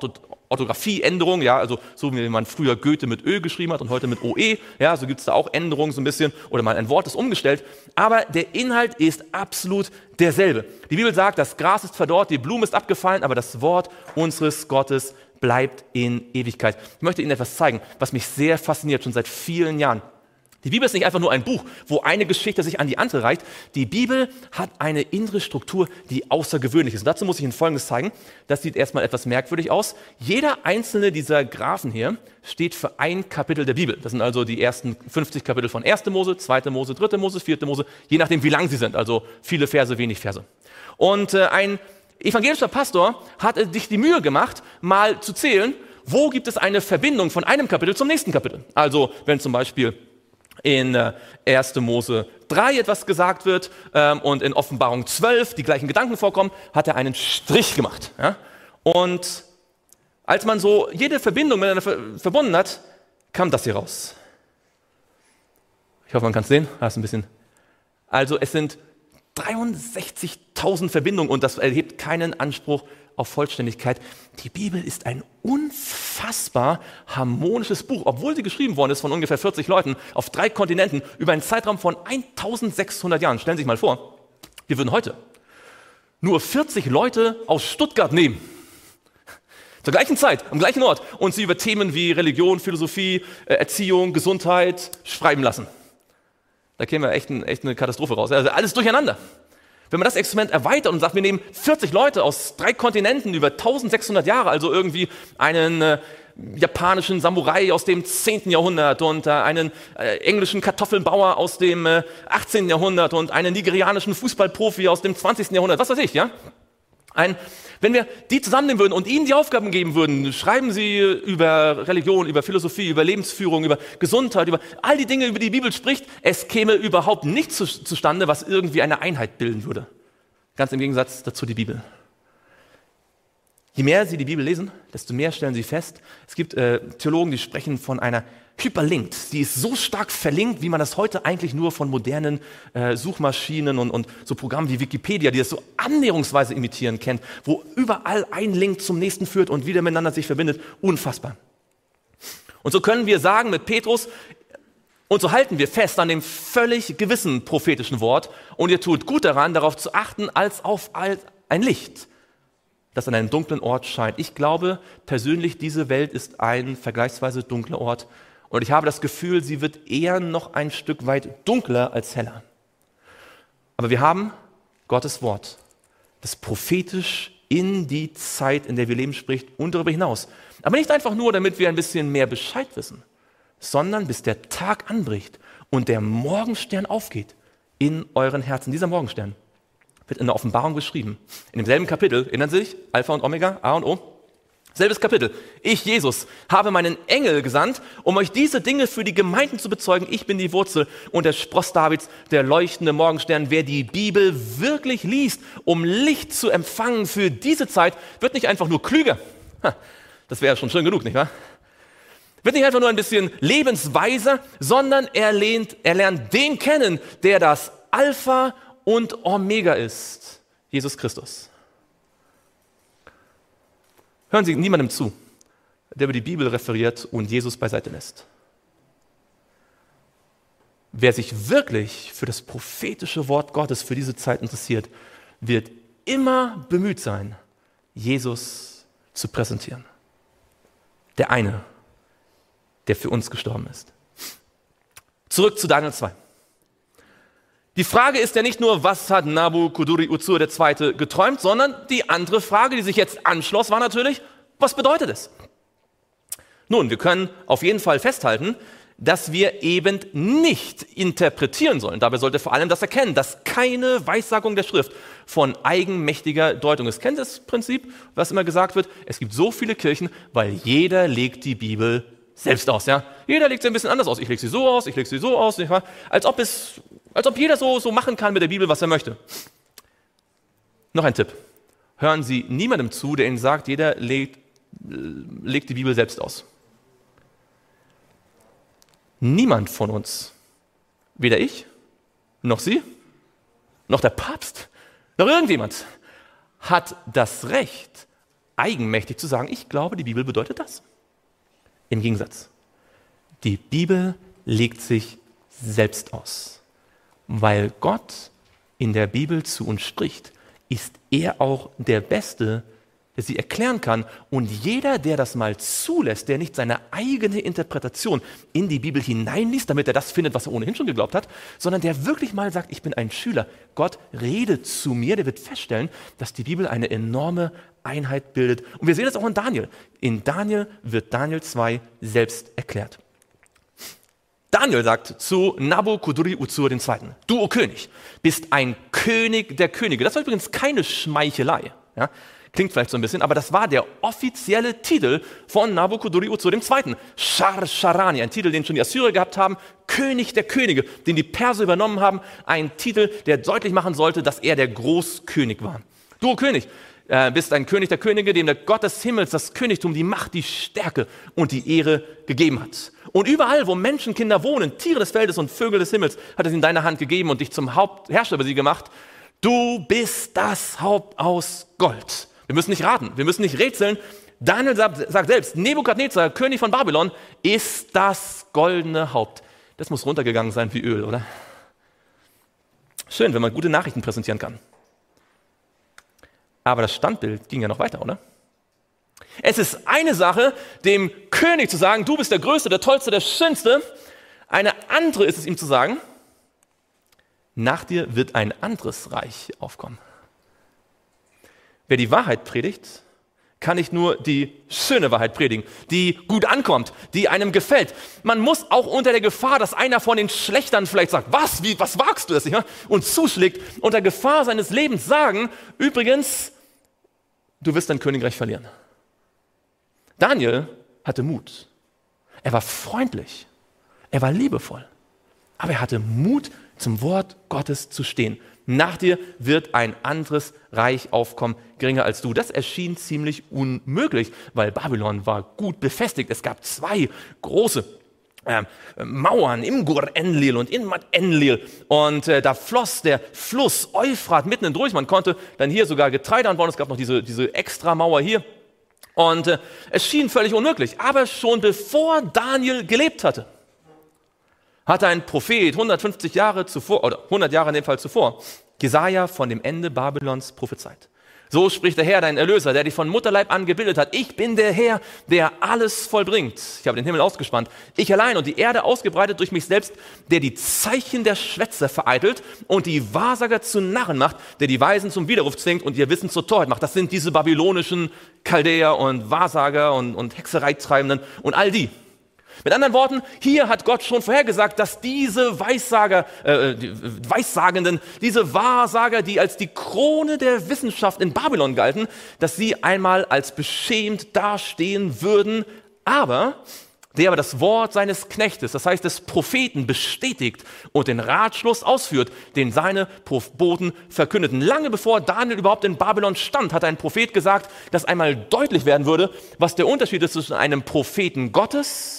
Orthographieänderungen, ja, also so wie man früher Goethe mit Ö geschrieben hat und heute mit O E, ja, so gibt es da auch Änderungen so ein bisschen oder mal ein Wort ist umgestellt, aber der Inhalt ist absolut derselbe. Die Bibel sagt, das Gras ist verdorrt, die Blume ist abgefallen, aber das Wort unseres Gottes bleibt in Ewigkeit. Ich möchte Ihnen etwas zeigen, was mich sehr fasziniert, schon seit vielen Jahren. Die Bibel ist nicht einfach nur ein Buch, wo eine Geschichte sich an die andere reicht. Die Bibel hat eine innere Struktur, die außergewöhnlich ist. Und dazu muss ich Ihnen Folgendes zeigen. Das sieht erstmal etwas merkwürdig aus. Jeder einzelne dieser Graphen hier steht für ein Kapitel der Bibel. Das sind also die ersten fünfzig Kapitel von erster Mose, zweiter Mose, dritter Mose, vierter Mose, je nachdem, wie lang sie sind. Also viele Verse, wenig Verse. Und äh, ein evangelischer Pastor hat äh, sich die Mühe gemacht, mal zu zählen, wo gibt es eine Verbindung von einem Kapitel zum nächsten Kapitel. Also wenn zum Beispiel in äh, erster Mose drei etwas gesagt wird ähm, und in Offenbarung zwölf die gleichen Gedanken vorkommen, hat er einen Strich gemacht. Ja? Und als man so jede Verbindung miteinander ver- verbunden hat, kam das hier raus. Ich hoffe, man kann es sehen. Das ist ein bisschen. Also es sind dreiundsechzigtausend Verbindungen und das erhebt keinen Anspruch auf Vollständigkeit. Die Bibel ist ein unfassbar harmonisches Buch, obwohl sie geschrieben worden ist von ungefähr vierzig Leuten auf drei Kontinenten über einen Zeitraum von eintausendsechshundert Jahren. Stellen Sie sich mal vor, wir würden heute nur vierzig Leute aus Stuttgart nehmen, zur gleichen Zeit, am gleichen Ort, und sie über Themen wie Religion, Philosophie, Erziehung, Gesundheit schreiben lassen. Da käme echt, ein, echt eine Katastrophe raus. Also alles durcheinander. Wenn man das Experiment erweitert und sagt, wir nehmen vierzig Leute aus drei Kontinenten über eintausendsechshundert Jahre, also irgendwie einen äh, japanischen Samurai aus dem zehnten Jahrhundert und äh, einen äh, englischen Kartoffelbauer aus dem äh, achtzehnten Jahrhundert und einen nigerianischen Fußballprofi aus dem zwanzigsten Jahrhundert, was weiß ich, ja? Ein, wenn wir die zusammennehmen würden und ihnen die Aufgaben geben würden, schreiben sie über Religion, über Philosophie, über Lebensführung, über Gesundheit, über all die Dinge, über die die Bibel spricht, es käme überhaupt nichts zu, zustande, was irgendwie eine Einheit bilden würde. Ganz im Gegensatz dazu die Bibel. Je mehr Sie die Bibel lesen, desto mehr stellen Sie fest, es gibt äh, Theologen, die sprechen von einer Hyperlinked. Die ist so stark verlinkt, wie man das heute eigentlich nur von modernen äh, Suchmaschinen und, und so Programmen wie Wikipedia, die das so annäherungsweise imitieren, kennt, wo überall ein Link zum nächsten führt und wieder miteinander sich verbindet. Unfassbar. Und so können wir sagen mit Petrus, und so halten wir fest an dem völlig gewissen prophetischen Wort und ihr tut gut daran, darauf zu achten, als auf ein Licht, das an einem dunklen Ort scheint. Ich glaube persönlich, diese Welt ist ein vergleichsweise dunkler Ort. Und ich habe das Gefühl, sie wird eher noch ein Stück weit dunkler als heller. Aber wir haben Gottes Wort, das prophetisch in die Zeit, in der wir leben, spricht und darüber hinaus. Aber nicht einfach nur, damit wir ein bisschen mehr Bescheid wissen, sondern bis der Tag anbricht und der Morgenstern aufgeht in euren Herzen. Dieser Morgenstern wird in der Offenbarung beschrieben. In demselben Kapitel, erinnern Sie sich, Alpha und Omega, A und O. Selbes Kapitel. Ich, Jesus, habe meinen Engel gesandt, um euch diese Dinge für die Gemeinden zu bezeugen. Ich bin die Wurzel und der Spross Davids, der leuchtende Morgenstern. Wer die Bibel wirklich liest, um Licht zu empfangen für diese Zeit, wird nicht einfach nur klüger. Das wäre schon schön genug, nicht wahr? Wird nicht einfach nur ein bisschen lebensweiser, sondern er lernt, er lernt den kennen, der das Alpha und Omega ist. Jesus Christus. Hören Sie niemandem zu, der über die Bibel referiert und Jesus beiseite lässt. Wer sich wirklich für das prophetische Wort Gottes für diese Zeit interessiert, wird immer bemüht sein, Jesus zu präsentieren. Der eine, der für uns gestorben ist. Zurück zu Daniel zwei. Die Frage ist ja nicht nur, was hat Nabukadnezar der Zweite geträumt, sondern die andere Frage, die sich jetzt anschloss, war natürlich, was bedeutet es? Nun, wir können auf jeden Fall festhalten, dass wir eben nicht interpretieren sollen. Dabei sollte vor allem das erkennen, dass keine Weissagung der Schrift von eigenmächtiger Deutung ist. Kennt ihr das Prinzip, was immer gesagt wird? Es gibt so viele Kirchen, weil jeder legt die Bibel selbst aus. Ja? Jeder legt sie ein bisschen anders aus. Ich lege sie so aus, ich lege sie so aus, nicht wahr? Als ob es Als ob jeder so, so machen kann mit der Bibel, was er möchte. Noch ein Tipp. Hören Sie niemandem zu, der Ihnen sagt, jeder legt, legt die Bibel selbst aus. Niemand von uns, weder ich, noch Sie, noch der Papst, noch irgendjemand, hat das Recht, eigenmächtig zu sagen, ich glaube, die Bibel bedeutet das. Im Gegensatz, die Bibel legt sich selbst aus. Weil Gott in der Bibel zu uns spricht, ist er auch der Beste, der sie erklären kann. Und jeder, der das mal zulässt, der nicht seine eigene Interpretation in die Bibel hineinliest, damit er das findet, was er ohnehin schon geglaubt hat, sondern der wirklich mal sagt, ich bin ein Schüler, Gott redet zu mir, der wird feststellen, dass die Bibel eine enorme Einheit bildet. Und wir sehen das auch in Daniel. In Daniel wird Daniel zwei selbst erklärt. Daniel sagt zu Nabukadnezar der Zweite, du, o König, bist ein König der Könige. Das war übrigens keine Schmeichelei. Ja? Klingt vielleicht so ein bisschen, aber das war der offizielle Titel von Nabukadnezar der Zweite. Shar Sharani, ein Titel, den schon die Assyrer gehabt haben, König der Könige, den die Perser übernommen haben. Ein Titel, der deutlich machen sollte, dass er der Großkönig war. Du, o König, äh, bist ein König der Könige, dem der Gott des Himmels das Königtum, die Macht, die Stärke und die Ehre gegeben hat. Und überall, wo Menschenkinder wohnen, Tiere des Feldes und Vögel des Himmels, hat er sie in deine Hand gegeben und dich zum Hauptherrscher über sie gemacht. Du bist das Haupt aus Gold. Wir müssen nicht raten, wir müssen nicht rätseln. Daniel sagt, sagt selbst, Nebukadnezar, König von Babylon, ist das goldene Haupt. Das muss runtergegangen sein wie Öl, oder? Schön, wenn man gute Nachrichten präsentieren kann. Aber das Standbild ging ja noch weiter, oder? Es ist eine Sache, dem König zu sagen, du bist der Größte, der Tollste, der Schönste. Eine andere ist es ihm zu sagen, nach dir wird ein anderes Reich aufkommen. Wer die Wahrheit predigt, kann nicht nur die schöne Wahrheit predigen, die gut ankommt, die einem gefällt. Man muss auch unter der Gefahr, dass einer von den Schlechtern vielleicht sagt, was, wie, was wagst du das nicht? Und zuschlägt, unter Gefahr seines Lebens sagen, übrigens, du wirst dein Königreich verlieren. Daniel hatte Mut. Er war freundlich. Er war liebevoll. Aber er hatte Mut, zum Wort Gottes zu stehen. Nach dir wird ein anderes Reich aufkommen, geringer als du. Das erschien ziemlich unmöglich, weil Babylon war gut befestigt. Es gab zwei große äh, Mauern im Gur Enlil und in Mat Enlil. Und äh, da floss der Fluss Euphrat mitten hindurch. Man konnte dann hier sogar Getreide anbauen. Es gab noch diese, diese extra Mauer hier. Und äh, es schien völlig unmöglich. Aber schon bevor Daniel gelebt hatte, hatte ein Prophet hundertfünfzig Jahre zuvor, oder hundert Jahre in dem Fall zuvor, Jesaja von dem Ende Babylons prophezeit. So spricht der Herr, dein Erlöser, der dich von Mutterleib an gebildet hat. Ich bin der Herr, der alles vollbringt. Ich habe den Himmel ausgespannt. Ich allein und die Erde ausgebreitet durch mich selbst, der die Zeichen der Schwätzer vereitelt und die Wahrsager zu Narren macht, der die Weisen zum Widerruf zwingt und ihr Wissen zur Torheit macht. Das sind diese babylonischen Chaldäer und Wahrsager und, und Hexereitreibenden und all die. Mit anderen Worten, hier hat Gott schon vorhergesagt, dass diese Weissager, äh, die Weissagenden, diese Wahrsager, die als die Krone der Wissenschaft in Babylon galten, dass sie einmal als beschämt dastehen würden, aber der aber das Wort seines Knechtes, das heißt des Propheten, bestätigt und den Ratschluss ausführt, den seine Boten verkündeten. Lange bevor Daniel überhaupt in Babylon stand, hat ein Prophet gesagt, dass einmal deutlich werden würde, was der Unterschied ist zwischen einem Propheten Gottes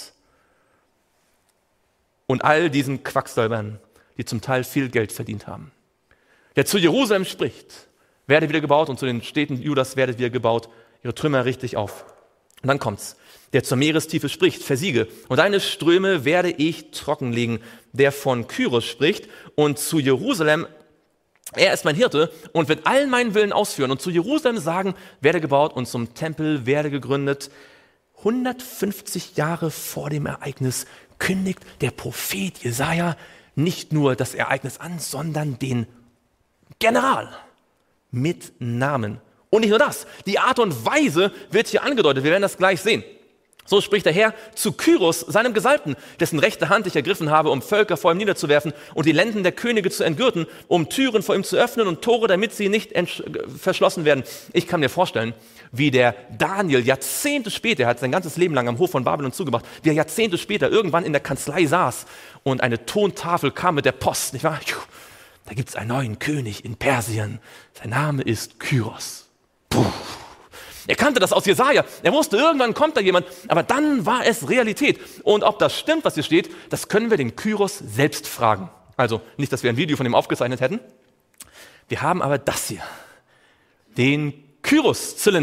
und all diesen Quacksalbern, die zum Teil viel Geld verdient haben. Der zu Jerusalem spricht, werde wieder gebaut, und zu den Städten Judas werdet wieder gebaut, ihre Trümmer richtig auf. Und dann kommt's. Der zur Meerestiefe spricht, versiege, und deine Ströme werde ich trockenlegen. Der von Kyros spricht und zu Jerusalem, er ist mein Hirte und wird allen meinen Willen ausführen. Und zu Jerusalem sagen, werde gebaut, und zum Tempel werde gegründet. hundertfünfzig Jahre vor dem Ereignis kündigt der Prophet Jesaja nicht nur das Ereignis an, sondern den General mit Namen. Und nicht nur das, die Art und Weise wird hier angedeutet, wir werden das gleich sehen. So spricht der Herr zu Kyros, seinem Gesalbten, dessen rechte Hand ich ergriffen habe, um Völker vor ihm niederzuwerfen und die Lenden der Könige zu entgürten, um Türen vor ihm zu öffnen und Tore, damit sie nicht verschlossen werden. Ich kann mir vorstellen, wie der Daniel Jahrzehnte später, er hat sein ganzes Leben lang am Hof von Babylon zugebracht, wie er Jahrzehnte später irgendwann in der Kanzlei saß und eine Tontafel kam mit der Post, nicht wahr? Da gibt es einen neuen König in Persien, sein Name ist Kyros. Puh. Er kannte das aus Jesaja. Er wusste, irgendwann kommt da jemand, aber dann war es Realität. Und ob das stimmt, was hier steht, das können wir den Kyros selbst fragen. Also nicht, dass wir ein Video von ihm aufgezeichnet hätten. Wir haben aber das hier, den Kyros-Zylinder.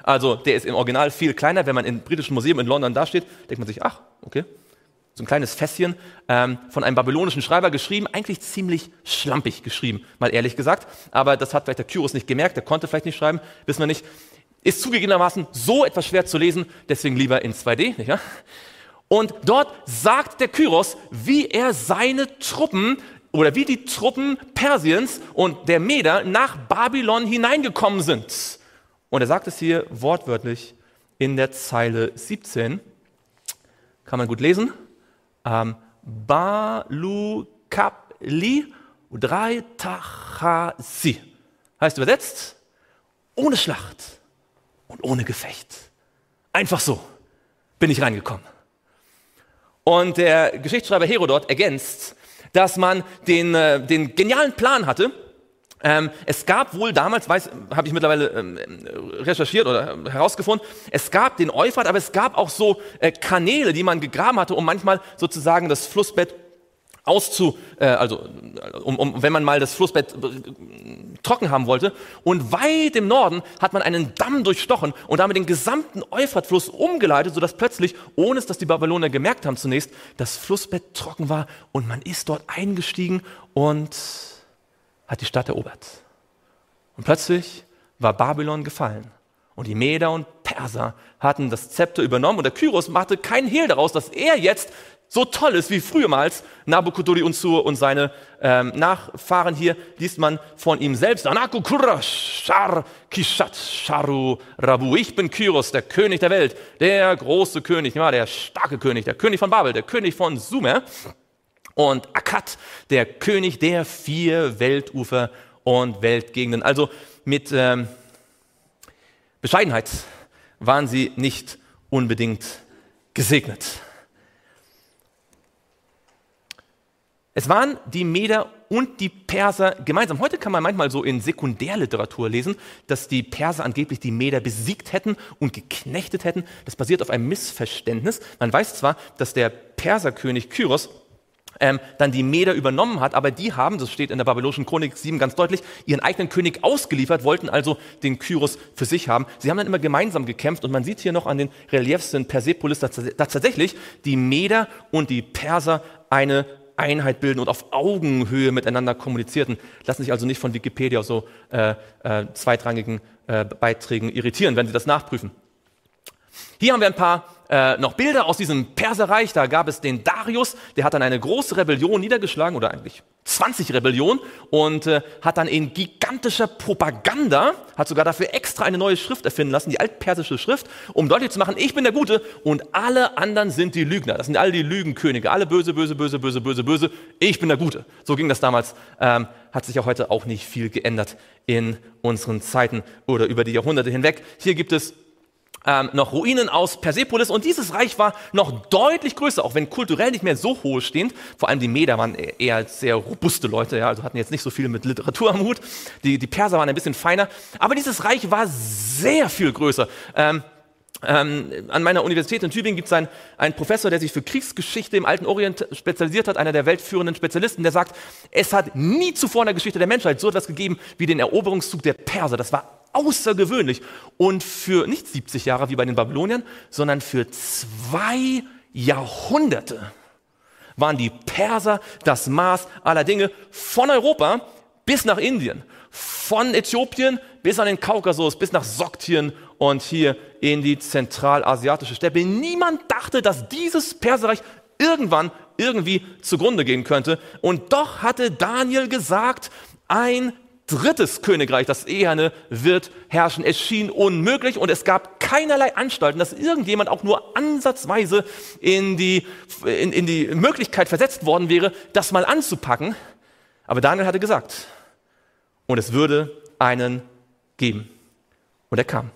Also der ist im Original viel kleiner. Wenn man im Britischen Museum in London dasteht, denkt man sich, ach, okay. So ein kleines Fässchen ähm, von einem babylonischen Schreiber geschrieben, eigentlich ziemlich schlampig geschrieben, mal ehrlich gesagt. Aber das hat vielleicht der Kyros nicht gemerkt, der konnte vielleicht nicht schreiben, wissen wir nicht. Ist zugegebenermaßen so etwas schwer zu lesen, deswegen lieber in zwei D. Nicht wahr? Und dort sagt der Kyros, wie er seine Truppen oder wie die Truppen Persiens und der Meder nach Babylon hineingekommen sind. Und er sagt es hier wortwörtlich in der Zeile siebzehn. Kann man gut lesen. Ähm, Balu Kapli drei Tachasi. Heißt übersetzt, ohne Schlacht und ohne Gefecht. Einfach so bin ich reingekommen. Und der Geschichtsschreiber Herodot ergänzt, dass man den, äh, den genialen Plan hatte. Ähm, es gab wohl damals, weiß, habe ich mittlerweile ähm, recherchiert oder äh, herausgefunden, es gab den Euphrat, aber es gab auch so äh, Kanäle, die man gegraben hatte, um manchmal sozusagen das Flussbett auszu, äh, also um, um, wenn man mal das Flussbett äh, trocken haben wollte. Und weit im Norden hat man einen Damm durchstochen und damit den gesamten Euphratfluss umgeleitet, sodass plötzlich, ohne dass die Babylonier gemerkt haben zunächst, das Flussbett trocken war und man ist dort eingestiegen und hat die Stadt erobert. Und plötzlich war Babylon gefallen. Und die Meder und Perser hatten das Zepter übernommen und der Kyros machte keinen Hehl daraus, dass er jetzt so toll ist wie frühermals Nabukadnezar und seine ähm, Nachfahren. Hier liest man von ihm selbst, ich bin Kyros, der König der Welt, der große König, ja, der starke König, der König von Babel, der König von Sumer. Und Akkad, der König der vier Weltufer und Weltgegenden. Also mit ähm, Bescheidenheit waren sie nicht unbedingt gesegnet. Es waren die Meder und die Perser gemeinsam. Heute kann man manchmal so in Sekundärliteratur lesen, dass die Perser angeblich die Meder besiegt hätten und geknechtet hätten. Das basiert auf einem Missverständnis. Man weiß zwar, dass der Perserkönig Kyros Ähm, dann die Meder übernommen hat, aber die haben, das steht in der babylonischen Chronik sieben ganz deutlich, ihren eigenen König ausgeliefert, wollten also den Kyros für sich haben. Sie haben dann immer gemeinsam gekämpft und man sieht hier noch an den Reliefs in Persepolis, dass, dass tatsächlich die Meder und die Perser eine Einheit bilden und auf Augenhöhe miteinander kommunizierten. Lassen sich also nicht von Wikipedia auf so äh, äh, zweitrangigen äh, Beiträgen irritieren, wenn Sie das nachprüfen. Hier haben wir ein paar äh, noch Bilder aus diesem Perserreich. Da gab es den Darius, der hat dann eine große Rebellion niedergeschlagen, oder eigentlich zwanzig Rebellionen, und äh, hat dann in gigantischer Propaganda, hat sogar dafür extra eine neue Schrift erfinden lassen, die altpersische Schrift, um deutlich zu machen, ich bin der Gute und alle anderen sind die Lügner. Das sind alle die Lügenkönige, alle böse, böse, böse, böse, böse, böse. Ich bin der Gute. So ging das damals. Ähm, hat sich ja heute auch nicht viel geändert in unseren Zeiten oder über die Jahrhunderte hinweg. Hier gibt es Ähm, noch Ruinen aus Persepolis und dieses Reich war noch deutlich größer, auch wenn kulturell nicht mehr so hoch stehend. Vor allem die Meder waren eher sehr robuste Leute, ja, also hatten jetzt nicht so viel mit Literatur am Hut. Die, die Perser waren ein bisschen feiner, aber dieses Reich war sehr viel größer. Ähm, ähm, an meiner Universität in Tübingen gibt es einen, einen Professor, der sich für Kriegsgeschichte im Alten Orient spezialisiert hat, einer der weltführenden Spezialisten, der sagt, es hat nie zuvor in der Geschichte der Menschheit so etwas gegeben wie den Eroberungszug der Perser. Das war außergewöhnlich und für nicht siebzig Jahre wie bei den Babyloniern, sondern für zwei Jahrhunderte waren die Perser das Maß aller Dinge, von Europa bis nach Indien, von Äthiopien bis an den Kaukasus, bis nach Soktien und hier in die zentralasiatische Steppe. Niemand dachte, dass dieses Perserreich irgendwann irgendwie zugrunde gehen könnte. Und doch hatte Daniel gesagt, ein drittes Königreich, das Eherne, wird herrschen. Es schien unmöglich und es gab keinerlei Anstalten, dass irgendjemand auch nur ansatzweise in die, in, in die Möglichkeit versetzt worden wäre, das mal anzupacken. Aber Daniel hatte gesagt, und es würde einen geben. Und er kam.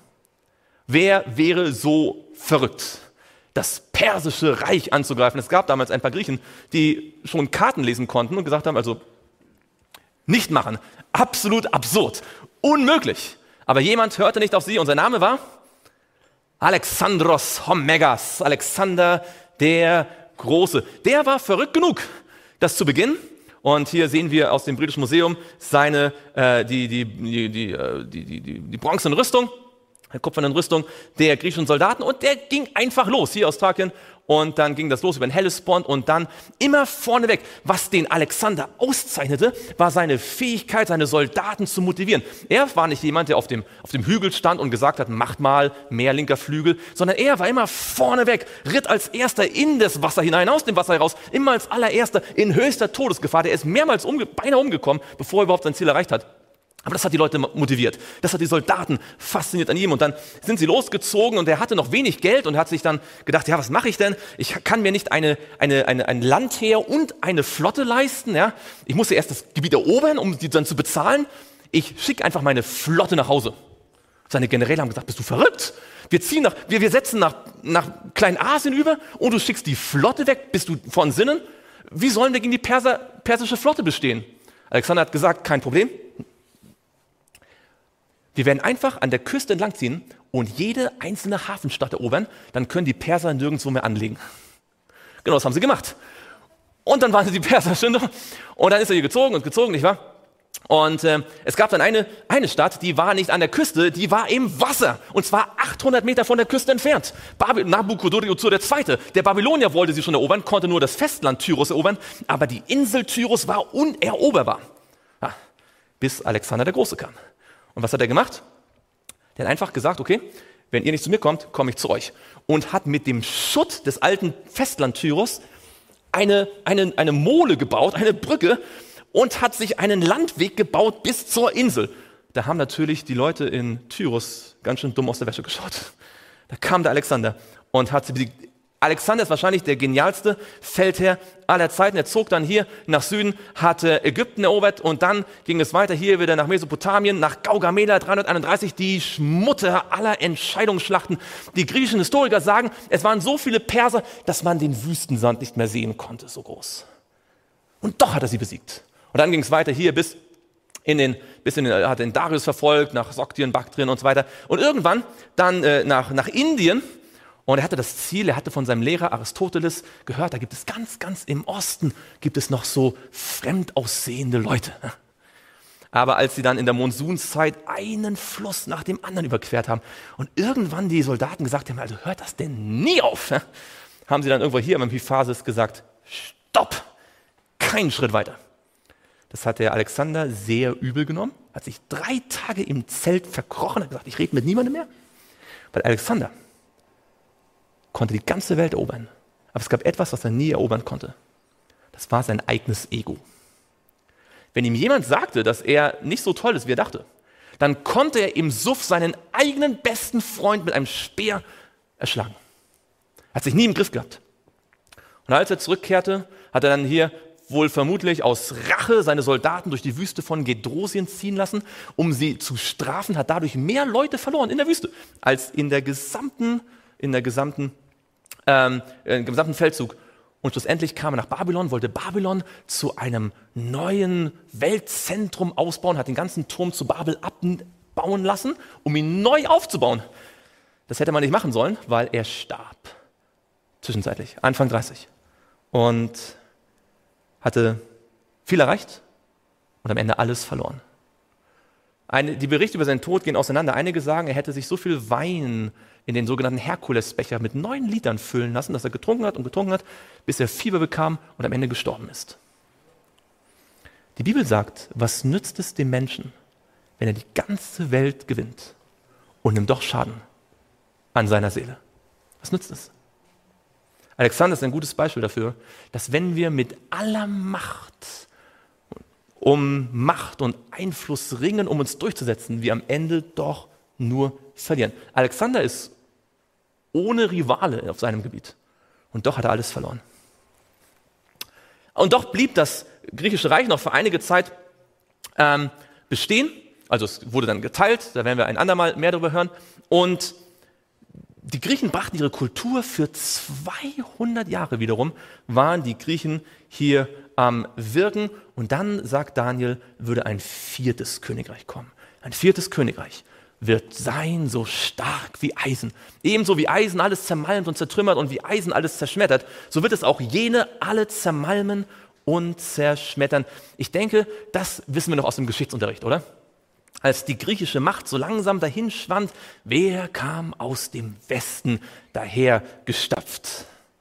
Wer wäre so verrückt, das persische Reich anzugreifen? Es gab damals ein paar Griechen, die schon Karten lesen konnten und gesagt haben, also nicht machen. Absolut absurd. Unmöglich. Aber jemand hörte nicht auf sie und sein Name war Alexandros Homegas. Alexander der Große. Der war verrückt genug, das zu beginnen. Und hier sehen wir aus dem Britischen Museum seine, äh, die, die, die, die, die, die, die bronzene Rüstung. der Kopf von der Rüstung der griechischen Soldaten und der ging einfach los hier aus Thrakien und dann ging das los über den Hellespont und dann immer vorneweg. Was den Alexander auszeichnete, war seine Fähigkeit, seine Soldaten zu motivieren. Er war nicht jemand, der auf dem, auf dem Hügel stand und gesagt hat, macht mal mehr linker Flügel, sondern er war immer vorneweg, ritt als Erster in das Wasser hinein, aus dem Wasser heraus, immer als allererster in höchster Todesgefahr. Der ist mehrmals umge- beinahe umgekommen, bevor er überhaupt sein Ziel erreicht hat. Aber das hat die Leute motiviert. Das hat die Soldaten fasziniert an ihm. Und dann sind sie losgezogen und er hatte noch wenig Geld und hat sich dann gedacht, ja, was mache ich denn? Ich kann mir nicht eine, eine, eine, ein Landheer und eine Flotte leisten. Ja? Ich muss ja erst das Gebiet erobern, um die dann zu bezahlen. Ich schicke einfach meine Flotte nach Hause. Seine Generäle haben gesagt, bist du verrückt? Wir ziehen nach, wir, wir setzen nach, nach Kleinasien über und du schickst die Flotte weg. Bist du von Sinnen? Wie sollen wir gegen die Perser, persische Flotte bestehen? Alexander hat gesagt, kein Problem. Wir werden einfach an der Küste entlangziehen und jede einzelne Hafenstadt erobern, dann können die Perser nirgendwo mehr anlegen. Genau, das haben sie gemacht. Und dann waren die Perser schon da. Und dann ist er hier gezogen und gezogen, nicht wahr? Und äh, es gab dann eine, eine Stadt, die war nicht an der Küste, die war im Wasser. Und zwar achthundert Meter von der Küste entfernt. Baby- Nabuchodonosor der Zweite. Der Babylonier wollte sie schon erobern, konnte nur das Festland Tyros erobern, aber die Insel Tyros war uneroberbar. Ja, bis Alexander der Große kam. Und was hat er gemacht? Der hat einfach gesagt, okay, wenn ihr nicht zu mir kommt, komme ich zu euch. Und hat mit dem Schutt des alten Festland Tyros eine, eine, eine Mole gebaut, eine Brücke und hat sich einen Landweg gebaut bis zur Insel. Da haben natürlich die Leute in Tyros ganz schön dumm aus der Wäsche geschaut. Da kam der Alexander und hat sie besiegt. Alexander ist wahrscheinlich der genialste Feldherr aller Zeiten. Er zog dann hier nach Süden, hatte Ägypten erobert und dann ging es weiter hier wieder nach Mesopotamien, nach Gaugamela dreihunderteinunddreißig, die Mutter aller Entscheidungsschlachten. Die griechischen Historiker sagen, es waren so viele Perser, dass man den Wüstensand nicht mehr sehen konnte, so groß. Und doch hat er sie besiegt. Und dann ging es weiter hier bis in den, bis in den, hat den Darius verfolgt, nach Sogdien, Baktrien und so weiter. Und irgendwann dann äh, nach, nach Indien. Und er hatte das Ziel, er hatte von seinem Lehrer Aristoteles gehört, da gibt es ganz, ganz im Osten, gibt es noch so fremd aussehende Leute. Aber als sie dann in der Monsunzeit einen Fluss nach dem anderen überquert haben und irgendwann die Soldaten gesagt haben, also hört das denn nie auf, haben sie dann irgendwo hier am Epiphasis gesagt, stopp, keinen Schritt weiter. Das hat der Alexander sehr übel genommen, hat sich drei Tage im Zelt verkrochen, hat gesagt, ich rede mit niemandem mehr. Weil Alexander konnte die ganze Welt erobern. Aber es gab etwas, was er nie erobern konnte. Das war sein eigenes Ego. Wenn ihm jemand sagte, dass er nicht so toll ist, wie er dachte, dann konnte er im Suff seinen eigenen besten Freund mit einem Speer erschlagen. Er hat sich nie im Griff gehabt. Und als er zurückkehrte, hat er dann hier wohl vermutlich aus Rache seine Soldaten durch die Wüste von Gedrosien ziehen lassen, um sie zu strafen, hat dadurch mehr Leute verloren in der Wüste, als in der gesamten, in der gesamten Ähm, im gesamten Feldzug. Und schlussendlich kam er nach Babylon, wollte Babylon zu einem neuen Weltzentrum ausbauen, hat den ganzen Turm zu Babel abbauen lassen, um ihn neu aufzubauen. Das hätte man nicht machen sollen, weil er starb. Zwischenzeitlich, Anfang dreißig. Und hatte viel erreicht und am Ende alles verloren. Eine, die Berichte über seinen Tod gehen auseinander. Einige sagen, er hätte sich so viel Wein in den sogenannten Herkulesbecher mit neun Litern füllen lassen, dass er getrunken hat und getrunken hat, bis er Fieber bekam und am Ende gestorben ist. Die Bibel sagt, was nützt es dem Menschen, wenn er die ganze Welt gewinnt und nimmt doch Schaden an seiner Seele? Was nützt es? Alexander ist ein gutes Beispiel dafür, dass wenn wir mit aller Macht um Macht und Einfluss ringen, um uns durchzusetzen, wir am Ende doch nur verlieren. Alexander ist ohne Rivale auf seinem Gebiet und doch hat er alles verloren. Und doch blieb das griechische Reich noch für einige Zeit ähm, bestehen, also es wurde dann geteilt, da werden wir ein andermal mehr darüber hören, und die Griechen brachten ihre Kultur für zweihundert Jahre wiederum, waren die Griechen hier am Wirken. Und dann, sagt Daniel, würde ein viertes Königreich kommen. Ein viertes Königreich wird sein so stark wie Eisen. Ebenso wie Eisen alles zermalmt und zertrümmert und wie Eisen alles zerschmettert, so wird es auch jene alle zermalmen und zerschmettern. Ich denke, das wissen wir noch aus dem Geschichtsunterricht, oder? als die griechische Macht so langsam dahin schwand, wer kam aus dem Westen daher gestapft?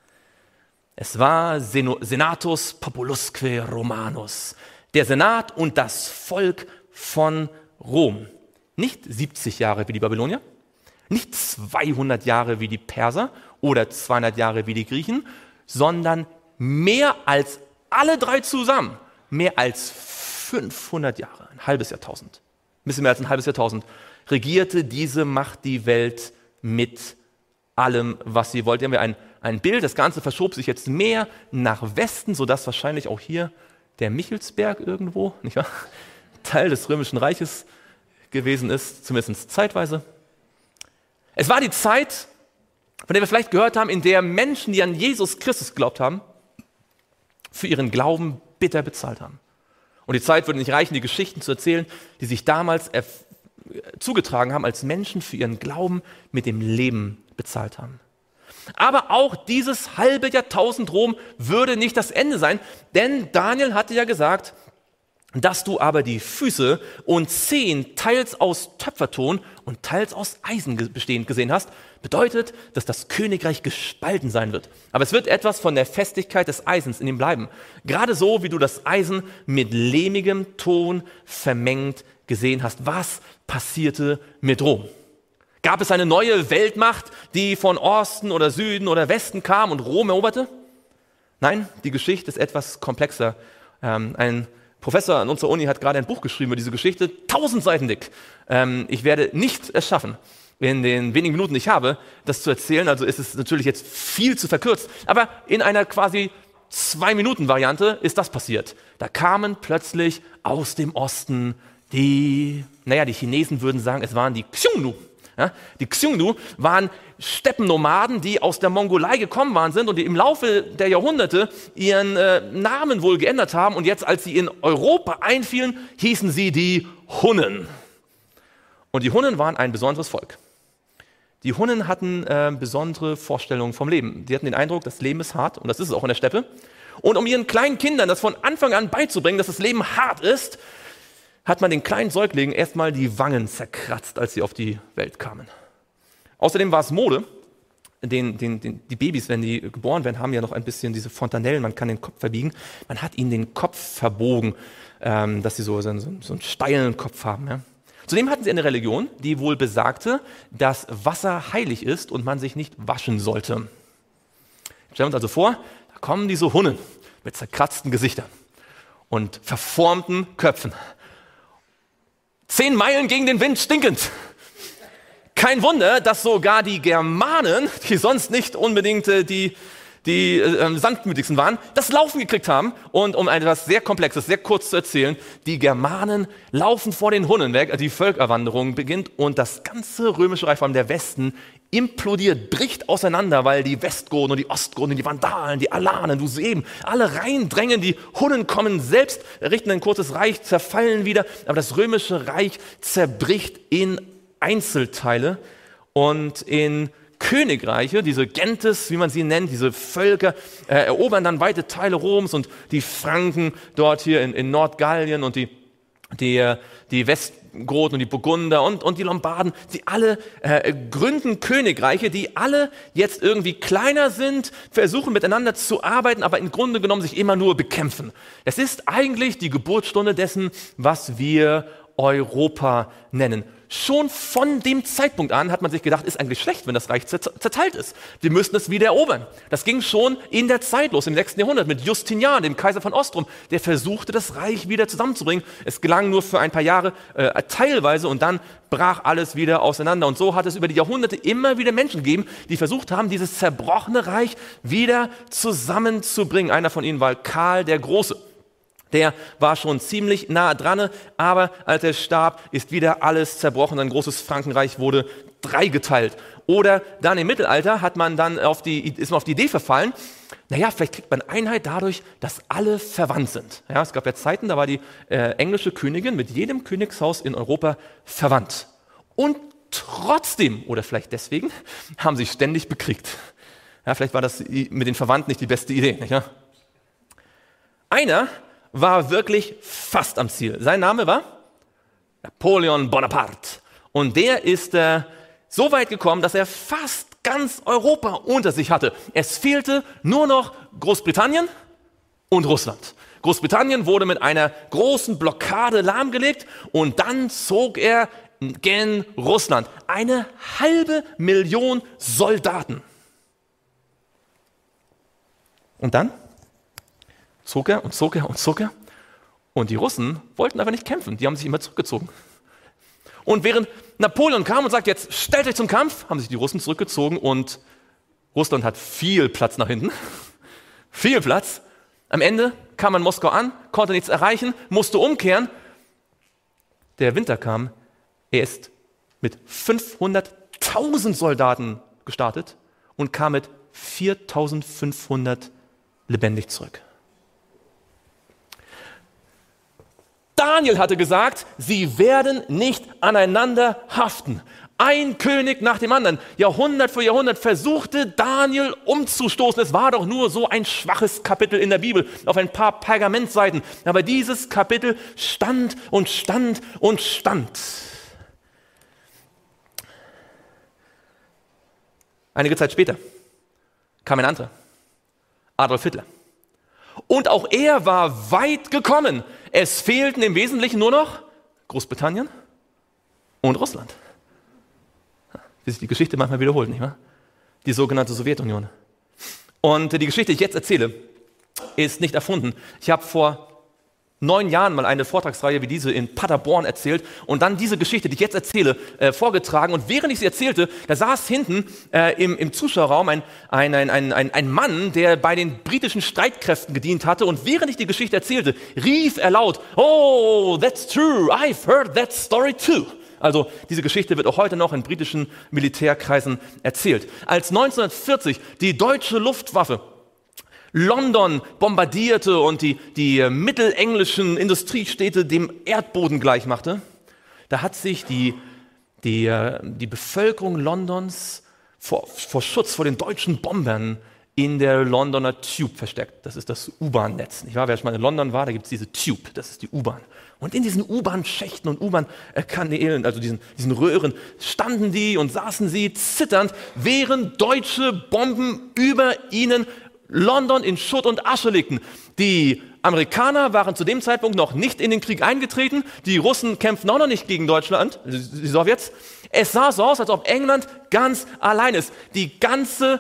Es war Senatus Populusque Romanus, der Senat und das Volk von Rom. Nicht siebzig Jahre wie die Babylonier, nicht zweihundert Jahre wie die Perser oder zweihundert Jahre wie die Griechen, sondern mehr als alle drei zusammen, mehr als fünfhundert Jahre, ein halbes Jahrtausend, ein bisschen mehr als ein halbes Jahrtausend, regierte diese Macht die Welt mit allem, was sie wollte. Hier haben wir ein, ein Bild, das Ganze verschob sich jetzt mehr nach Westen, sodass wahrscheinlich auch hier der Michelsberg irgendwo, nicht wahr, Teil des Römischen Reiches gewesen ist, zumindest zeitweise. Es war die Zeit, von der wir vielleicht gehört haben, in der Menschen, die an Jesus Christus geglaubt haben, für ihren Glauben bitter bezahlt haben. Und die Zeit würde nicht reichen, die Geschichten zu erzählen, die sich damals erf- zugetragen haben, als Menschen für ihren Glauben mit dem Leben bezahlt haben. Aber auch dieses halbe Jahrtausend Rom würde nicht das Ende sein, denn Daniel hatte ja gesagt, dass du aber die Füße und Zehen teils aus Töpferton und teils aus Eisen bestehend gesehen hast, bedeutet, dass das Königreich gespalten sein wird. Aber es wird etwas von der Festigkeit des Eisens in ihm bleiben. Gerade so, wie du das Eisen mit lehmigem Ton vermengt gesehen hast. Was passierte mit Rom? Gab es eine neue Weltmacht, die von Osten oder Süden oder Westen kam und Rom eroberte? Nein, die Geschichte ist etwas komplexer. Ähm, ein Professor an unserer Uni hat gerade ein Buch geschrieben über diese Geschichte, tausend Seiten dick. Ähm, ich werde nicht es schaffen, in den wenigen Minuten, die ich habe, das zu erzählen. Also ist es natürlich jetzt viel zu verkürzt. Aber in einer quasi Zwei-Minuten-Variante ist das passiert. Da kamen plötzlich aus dem Osten die, naja, die Chinesen würden sagen, es waren die Xiongnu. Ja, die Xiongnu waren Steppennomaden, die aus der Mongolei gekommen waren sind und die im Laufe der Jahrhunderte ihren äh, Namen wohl geändert haben. Und jetzt, als sie in Europa einfielen, hießen sie die Hunnen. Und die Hunnen waren ein besonderes Volk. Die Hunnen hatten äh, besondere Vorstellungen vom Leben. Die hatten den Eindruck, das Leben ist hart und das ist es auch in der Steppe. Und um ihren kleinen Kindern das von Anfang an beizubringen, dass das Leben hart ist, hat man den kleinen Säuglingen erstmal die Wangen zerkratzt, als sie auf die Welt kamen. Außerdem war es Mode, den, den, den, die Babys, wenn die geboren werden, haben ja noch ein bisschen diese Fontanellen, man kann den Kopf verbiegen. Man hat ihnen den Kopf verbogen, ähm, dass sie so, so, so einen steilen Kopf haben. Ja. Zudem hatten sie eine Religion, die wohl besagte, dass Wasser heilig ist und man sich nicht waschen sollte. Stellen wir uns also vor, da kommen diese Hunnen mit zerkratzten Gesichtern und verformten Köpfen. Zehn Meilen gegen den Wind stinkend. Kein Wunder, dass sogar die Germanen, die sonst nicht unbedingt äh, die, die äh, sanftmütigsten waren, das Laufen gekriegt haben. Und um etwas sehr Komplexes, sehr kurz zu erzählen, die Germanen laufen vor den Hunnen weg, die Völkerwanderung beginnt und das ganze römische Reich, vor allem der Westen, implodiert, bricht auseinander, weil die Westgoten und die Ostgoten, die Vandalen, die Alanen, du siehst eben, alle reindrängen, die Hunnen kommen selbst, errichten ein kurzes Reich, zerfallen wieder, aber das römische Reich zerbricht in Einzelteile und in Königreiche, diese Gentes, wie man sie nennt, diese Völker, äh, erobern dann weite Teile Roms und die Franken dort hier in, in Nordgallien und die, die, die Westgoten und die Burgunder und, und die Lombarden, sie alle äh, gründen Königreiche, die alle jetzt irgendwie kleiner sind, versuchen miteinander zu arbeiten, aber im Grunde genommen sich immer nur bekämpfen. Es ist eigentlich die Geburtsstunde dessen, was wir Europa nennen. Schon von dem Zeitpunkt an hat man sich gedacht, ist eigentlich schlecht, wenn das Reich zerteilt ist. Wir müssen es wieder erobern. Das ging schon in der Zeit los, im sechsten Jahrhundert mit Justinian, dem Kaiser von Ostrom. Der versuchte, das Reich wieder zusammenzubringen. Es gelang nur für ein paar Jahre äh, teilweise und dann brach alles wieder auseinander. Und so hat es über die Jahrhunderte immer wieder Menschen gegeben, die versucht haben, dieses zerbrochene Reich wieder zusammenzubringen. Einer von ihnen war Karl der Große. Der war schon ziemlich nah dran, aber als er starb, ist wieder alles zerbrochen. Ein großes Frankenreich wurde dreigeteilt. Oder dann im Mittelalter hat man dann auf die, ist man auf die Idee verfallen, naja, vielleicht kriegt man Einheit dadurch, dass alle verwandt sind. Ja, es gab ja Zeiten, da war die äh, englische Königin mit jedem Königshaus in Europa verwandt. Und trotzdem, oder vielleicht deswegen, haben sie ständig bekriegt. Ja, vielleicht war das mit den Verwandten nicht die beste Idee. Nicht, ja? Einer war wirklich fast am Ziel. Sein Name war Napoleon Bonaparte. Und der ist äh, so weit gekommen, dass er fast ganz Europa unter sich hatte. Es fehlte nur noch Großbritannien und Russland. Großbritannien wurde mit einer großen Blockade lahmgelegt und dann zog er gen Russland. Eine halbe Million Soldaten. Und dann zog er und zog er und zog er. Und die Russen wollten aber nicht kämpfen. Die haben sich immer zurückgezogen. Und während Napoleon kam und sagt, jetzt stellt euch zum Kampf, haben sich die Russen zurückgezogen und Russland hat viel Platz nach hinten. Viel Platz. Am Ende kam man in Moskau an, konnte nichts erreichen, musste umkehren. Der Winter kam, er ist mit fünfhunderttausend Soldaten gestartet und kam mit viertausendfünfhundert lebendig zurück. Daniel hatte gesagt, sie werden nicht aneinander haften. Ein König nach dem anderen, Jahrhundert für Jahrhundert versuchte Daniel umzustoßen. Es war doch nur so ein schwaches Kapitel in der Bibel, auf ein paar Pergamentseiten. Aber dieses Kapitel stand und stand und stand. Einige Zeit später kam ein anderer, Adolf Hitler. Und auch er war weit gekommen. Es fehlten im Wesentlichen nur noch Großbritannien und Russland. Wie sich die Geschichte manchmal wiederholt, nicht wahr? Die sogenannte Sowjetunion. Und die Geschichte, die ich jetzt erzähle, ist nicht erfunden. Ich habe vor neun Jahren mal eine Vortragsreihe wie diese in Paderborn erzählt und dann diese Geschichte, die ich jetzt erzähle, äh, vorgetragen. Und während ich sie erzählte, da saß hinten äh, im, im Zuschauerraum ein, ein, ein, ein, ein, ein Mann, der bei den britischen Streitkräften gedient hatte. Und während ich die Geschichte erzählte, rief er laut, "Oh, that's true, I've heard that story too." Also diese Geschichte wird auch heute noch in britischen Militärkreisen erzählt. Als neunzehnhundertvierzig die deutsche Luftwaffe London bombardierte und die, die mittelenglischen Industriestädte dem Erdboden gleichmachte, da hat sich die, die, die Bevölkerung Londons vor, vor Schutz vor den deutschen Bombern in der Londoner Tube versteckt. Das ist das U-Bahn-Netz. Nicht wahr? Wer schon mal in London war, da gibt es diese Tube, das ist die U-Bahn. Und in diesen U-Bahn-Schächten und U-Bahn-Kanälen, also diesen, diesen Röhren, standen die und saßen sie zitternd, während deutsche Bomben über ihnen London in Schutt und Asche legten. Die Amerikaner waren zu dem Zeitpunkt noch nicht in den Krieg eingetreten. Die Russen kämpften auch noch nicht gegen Deutschland, die Sowjets. Es sah so aus, als ob England ganz allein ist. Die ganze,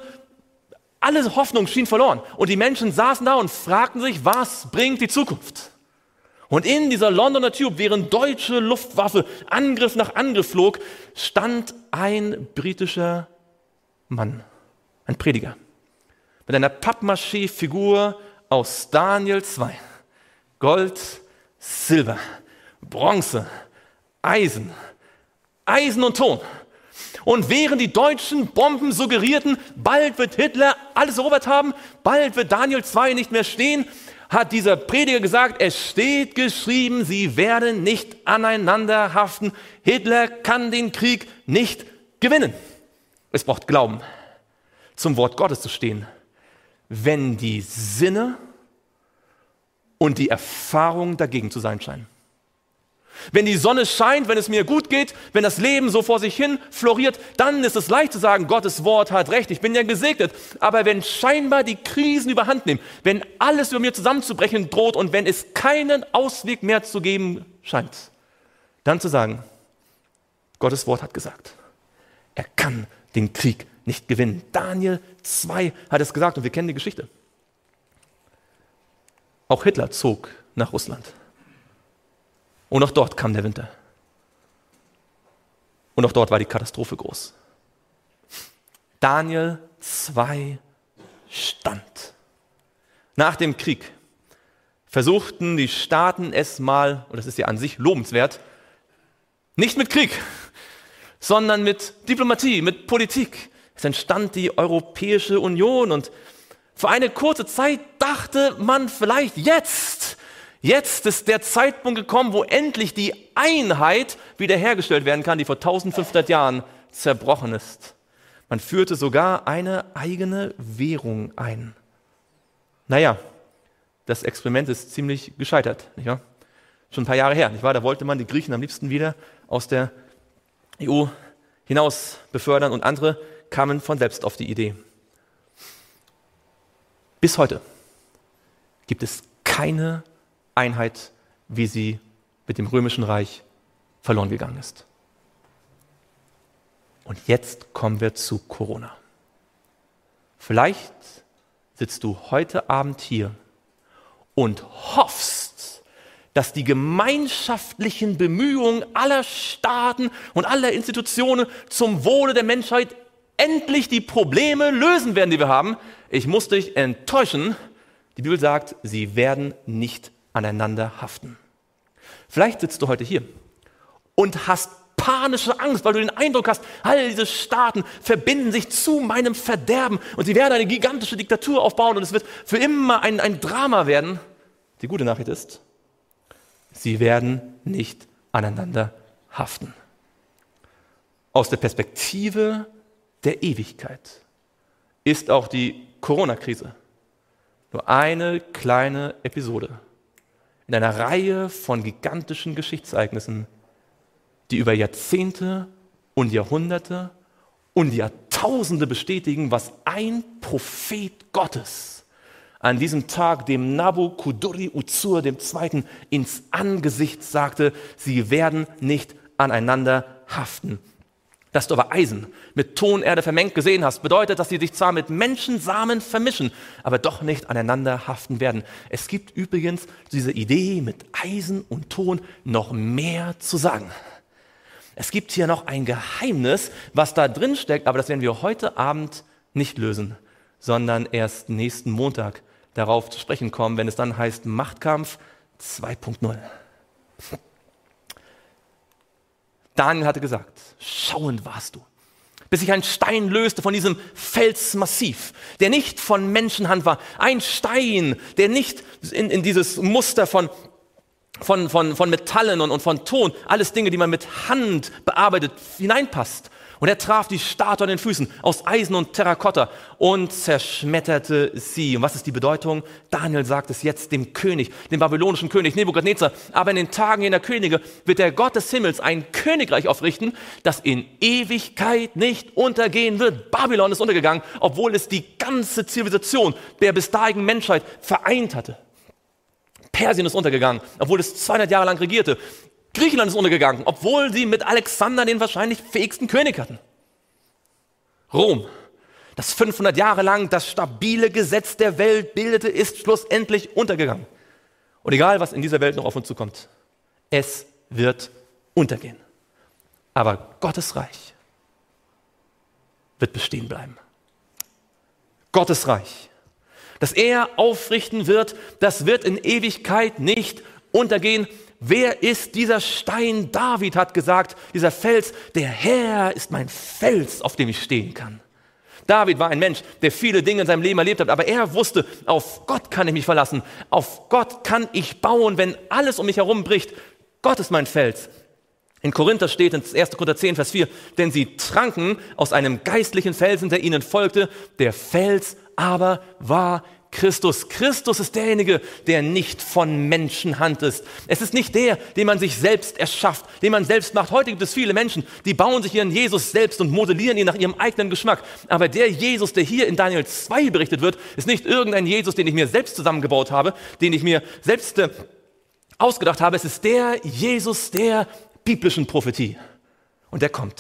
alle Hoffnung schien verloren. Und die Menschen saßen da und fragten sich, was bringt die Zukunft? Und in dieser Londoner Tube, während deutsche Luftwaffe Angriff nach Angriff flog, stand ein britischer Mann, ein Prediger, mit einer Pappmaché-Figur aus Daniel zwei. Gold, Silber, Bronze, Eisen, Eisen und Ton. Und während die deutschen Bomben suggerierten, bald wird Hitler alles erobert haben, bald wird Daniel zwei nicht mehr stehen, hat dieser Prediger gesagt, es steht geschrieben, sie werden nicht aneinander haften. Hitler kann den Krieg nicht gewinnen. Es braucht Glauben, zum Wort Gottes zu stehen, wenn die Sinne und die Erfahrung dagegen zu sein scheinen. Wenn die Sonne scheint, wenn es mir gut geht, wenn das Leben so vor sich hin floriert, dann ist es leicht zu sagen, Gottes Wort hat recht, ich bin ja gesegnet. Aber wenn scheinbar die Krisen überhand nehmen, wenn alles über mir zusammenzubrechen droht und wenn es keinen Ausweg mehr zu geben scheint, dann zu sagen, Gottes Wort hat gesagt, er kann den Krieg nicht gewinnen. Daniel zwei hat es gesagt und wir kennen die Geschichte. Auch Hitler zog nach Russland. Und auch dort kam der Winter. Und auch dort war die Katastrophe groß. Daniel zwei stand. Nach dem Krieg versuchten die Staaten es mal, und das ist ja an sich lobenswert, nicht mit Krieg, sondern mit Diplomatie, mit Politik. Es entstand die Europäische Union und für eine kurze Zeit dachte man vielleicht jetzt, Jetzt ist der Zeitpunkt gekommen, wo endlich die Einheit wiederhergestellt werden kann, die vor eintausendfünfhundert Jahren zerbrochen ist. Man führte sogar eine eigene Währung ein. Naja, das Experiment ist ziemlich gescheitert, nicht wahr? Schon ein paar Jahre her, nicht wahr? Da wollte man die Griechen am liebsten wieder aus der E U hinaus befördern und andere kamen von selbst auf die Idee. Bis heute gibt es keine Einheit, wie sie mit dem Römischen Reich verloren gegangen ist. Und jetzt kommen wir zu Corona. Vielleicht sitzt du heute Abend hier und hoffst, dass die gemeinschaftlichen Bemühungen aller Staaten und aller Institutionen zum Wohle der Menschheit endlich die Probleme lösen werden, die wir haben. Ich muss dich enttäuschen. Die Bibel sagt, sie werden nicht aneinander haften. Vielleicht sitzt du heute hier und hast panische Angst, weil du den Eindruck hast, all diese Staaten verbinden sich zu meinem Verderben und sie werden eine gigantische Diktatur aufbauen und es wird für immer ein, ein Drama werden. Die gute Nachricht ist, sie werden nicht aneinander haften. Aus der Perspektive der Ewigkeit ist auch die Corona-Krise nur eine kleine Episode in einer Reihe von gigantischen Geschichtsereignissen, die über Jahrzehnte und Jahrhunderte und Jahrtausende bestätigen, was ein Prophet Gottes an diesem Tag dem Nabukadnezar der Zweite ins Angesicht sagte, sie werden nicht aneinander haften. Dass du aber Eisen mit Tonerde vermengt gesehen hast, bedeutet, dass sie sich zwar mit Menschensamen vermischen, aber doch nicht aneinander haften werden. Es gibt übrigens diese Idee mit Eisen und Ton noch mehr zu sagen. Es gibt hier noch ein Geheimnis, was da drin steckt, aber das werden wir heute Abend nicht lösen, sondern erst nächsten Montag darauf zu sprechen kommen, wenn es dann heißt Machtkampf zwei Punkt null. Daniel hatte gesagt, schauend warst du, bis sich ein Stein löste von diesem Felsmassiv, der nicht von Menschenhand war. Ein Stein, der nicht in, in dieses Muster von, von, von, von Metallen und, und von Ton, alles Dinge, die man mit Hand bearbeitet, hineinpasst. Und er traf die Statue an den Füßen aus Eisen und Terrakotta und zerschmetterte sie. Und was ist die Bedeutung? Daniel sagt es jetzt dem König, dem babylonischen König Nebukadnezar. Aber in den Tagen jener Könige wird der Gott des Himmels ein Königreich aufrichten, das in Ewigkeit nicht untergehen wird. Babylon ist untergegangen, obwohl es die ganze Zivilisation der bis dahin Menschheit vereint hatte. Persien ist untergegangen, obwohl es zweihundert Jahre lang regierte. Griechenland ist untergegangen, obwohl sie mit Alexander den wahrscheinlich fähigsten König hatten. Rom, das fünfhundert Jahre lang das stabile Gesetz der Welt bildete, ist schlussendlich untergegangen. Und egal, was in dieser Welt noch auf uns zukommt, es wird untergehen. Aber Gottes Reich wird bestehen bleiben. Gottes Reich, das er aufrichten wird, das wird in Ewigkeit nicht untergehen. Wer ist dieser Stein? David hat gesagt, dieser Fels, der Herr ist mein Fels, auf dem ich stehen kann. David war ein Mensch, der viele Dinge in seinem Leben erlebt hat, aber er wusste, auf Gott kann ich mich verlassen, auf Gott kann ich bauen, wenn alles um mich herum bricht. Gott ist mein Fels. In Korinther steht in erster Korinther zehn, Vers vier, denn sie tranken aus einem geistlichen Felsen, der ihnen folgte, der Fels aber war Christus. Christus ist derjenige, der nicht von Menschenhand ist. Es ist nicht der, den man sich selbst erschafft, den man selbst macht. Heute gibt es viele Menschen, die bauen sich ihren Jesus selbst und modellieren ihn nach ihrem eigenen Geschmack. Aber der Jesus, der hier in Daniel zwei berichtet wird, ist nicht irgendein Jesus, den ich mir selbst zusammengebaut habe, den ich mir selbst äh, ausgedacht habe. Es ist der Jesus der biblischen Prophetie. Und der kommt.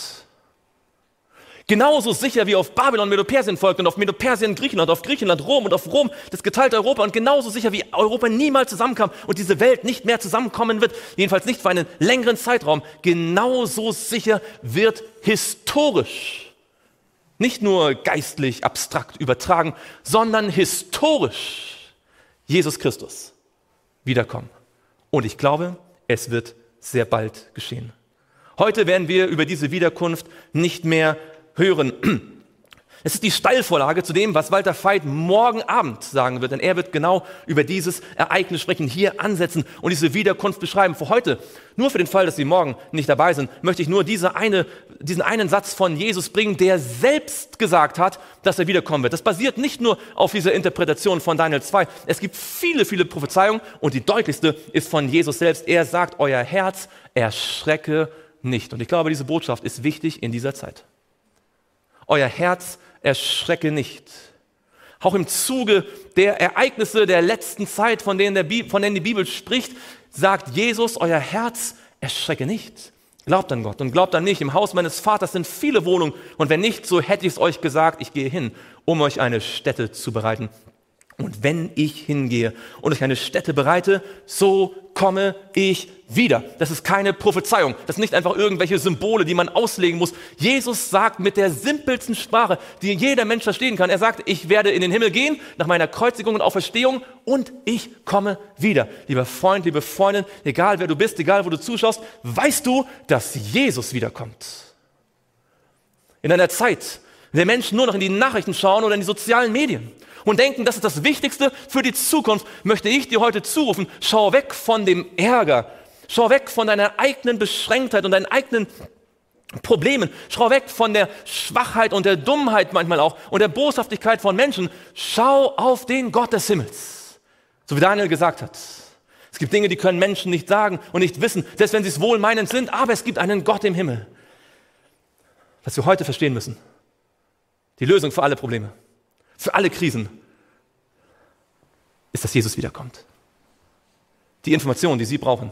Genauso sicher wie auf Babylon Medo-Persien folgt und auf Medo-Persien Griechenland, auf Griechenland Rom und auf Rom das geteilte Europa und genauso sicher wie Europa niemals zusammenkam und diese Welt nicht mehr zusammenkommen wird, jedenfalls nicht für einen längeren Zeitraum, genauso sicher wird historisch, nicht nur geistlich abstrakt übertragen, sondern historisch Jesus Christus wiederkommen. Und ich glaube, es wird sehr bald geschehen. Heute werden wir über diese Wiederkunft nicht mehr hören. Es ist die Steilvorlage zu dem, was Walter Veit morgen Abend sagen wird, denn er wird genau über dieses Ereignis sprechen, hier ansetzen und diese Wiederkunft beschreiben. Für heute, nur für den Fall, dass Sie morgen nicht dabei sind, möchte ich nur diese eine, diesen einen Satz von Jesus bringen, der selbst gesagt hat, dass er wiederkommen wird. Das basiert nicht nur auf dieser Interpretation von Daniel zwei. Es gibt viele, viele Prophezeiungen und die deutlichste ist von Jesus selbst. Er sagt, euer Herz erschrecke nicht. Und ich glaube, diese Botschaft ist wichtig in dieser Zeit. Euer Herz erschrecke nicht. Auch im Zuge der Ereignisse der letzten Zeit, von denen, der Bibel, von denen die Bibel spricht, sagt Jesus, euer Herz erschrecke nicht. Glaubt an Gott und glaubt an mich. Im Haus meines Vaters sind viele Wohnungen. Und wenn nicht, so hätte ich es euch gesagt, ich gehe hin, um euch eine Stätte zu bereiten. Und wenn ich hingehe und euch eine Stätte bereite, so komme ich wieder. Das ist keine Prophezeiung. Das sind nicht einfach irgendwelche Symbole, die man auslegen muss. Jesus sagt mit der simpelsten Sprache, die jeder Mensch verstehen kann. Er sagt, ich werde in den Himmel gehen, nach meiner Kreuzigung und Auferstehung, und ich komme wieder. Lieber Freund, liebe Freundin, egal wer du bist, egal wo du zuschaust, weißt du, dass Jesus wiederkommt. In einer Zeit, in der Menschen nur noch in die Nachrichten schauen oder in die sozialen Medien und denken, das ist das Wichtigste für die Zukunft, möchte ich dir heute zurufen, schau weg von dem Ärger, schau weg von deiner eigenen Beschränktheit und deinen eigenen Problemen, schau weg von der Schwachheit und der Dummheit manchmal auch und der Boshaftigkeit von Menschen, schau auf den Gott des Himmels, so wie Daniel gesagt hat. Es gibt Dinge, die können Menschen nicht sagen und nicht wissen, selbst wenn sie es wohlmeinend sind, aber es gibt einen Gott im Himmel. Was wir heute verstehen müssen, die Lösung für alle Probleme, für alle Krisen, ist, dass Jesus wiederkommt. Die Informationen, die Sie brauchen,